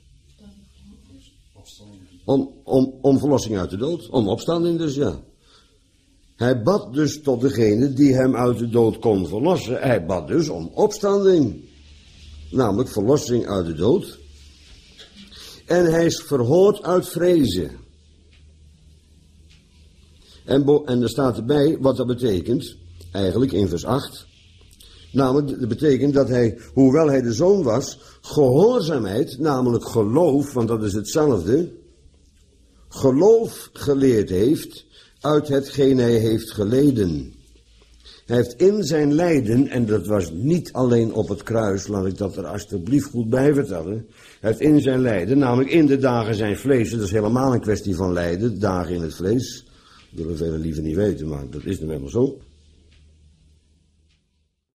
Speaker 1: Om verlossing uit de dood. Om opstanding dus, ja. Hij bad dus tot degene die hem uit de dood kon verlossen. Hij bad dus om opstanding. Namelijk verlossing uit de dood. En hij is verhoord uit vrezen. En er staat erbij wat dat betekent. Eigenlijk in vers 8. Namelijk, dat betekent dat hij, hoewel hij de zoon was, gehoorzaamheid, namelijk geloof, want dat is hetzelfde, geloof geleerd heeft uit hetgeen hij heeft geleden. Hij heeft in zijn lijden, en dat was niet alleen op het kruis, laat ik dat er alsjeblieft goed bij vertellen. Hij heeft in zijn lijden, namelijk in de dagen zijn vlees, dat is helemaal een kwestie van lijden, dagen in het vlees. willen velen liever niet weten, maar dat is nu helemaal zo.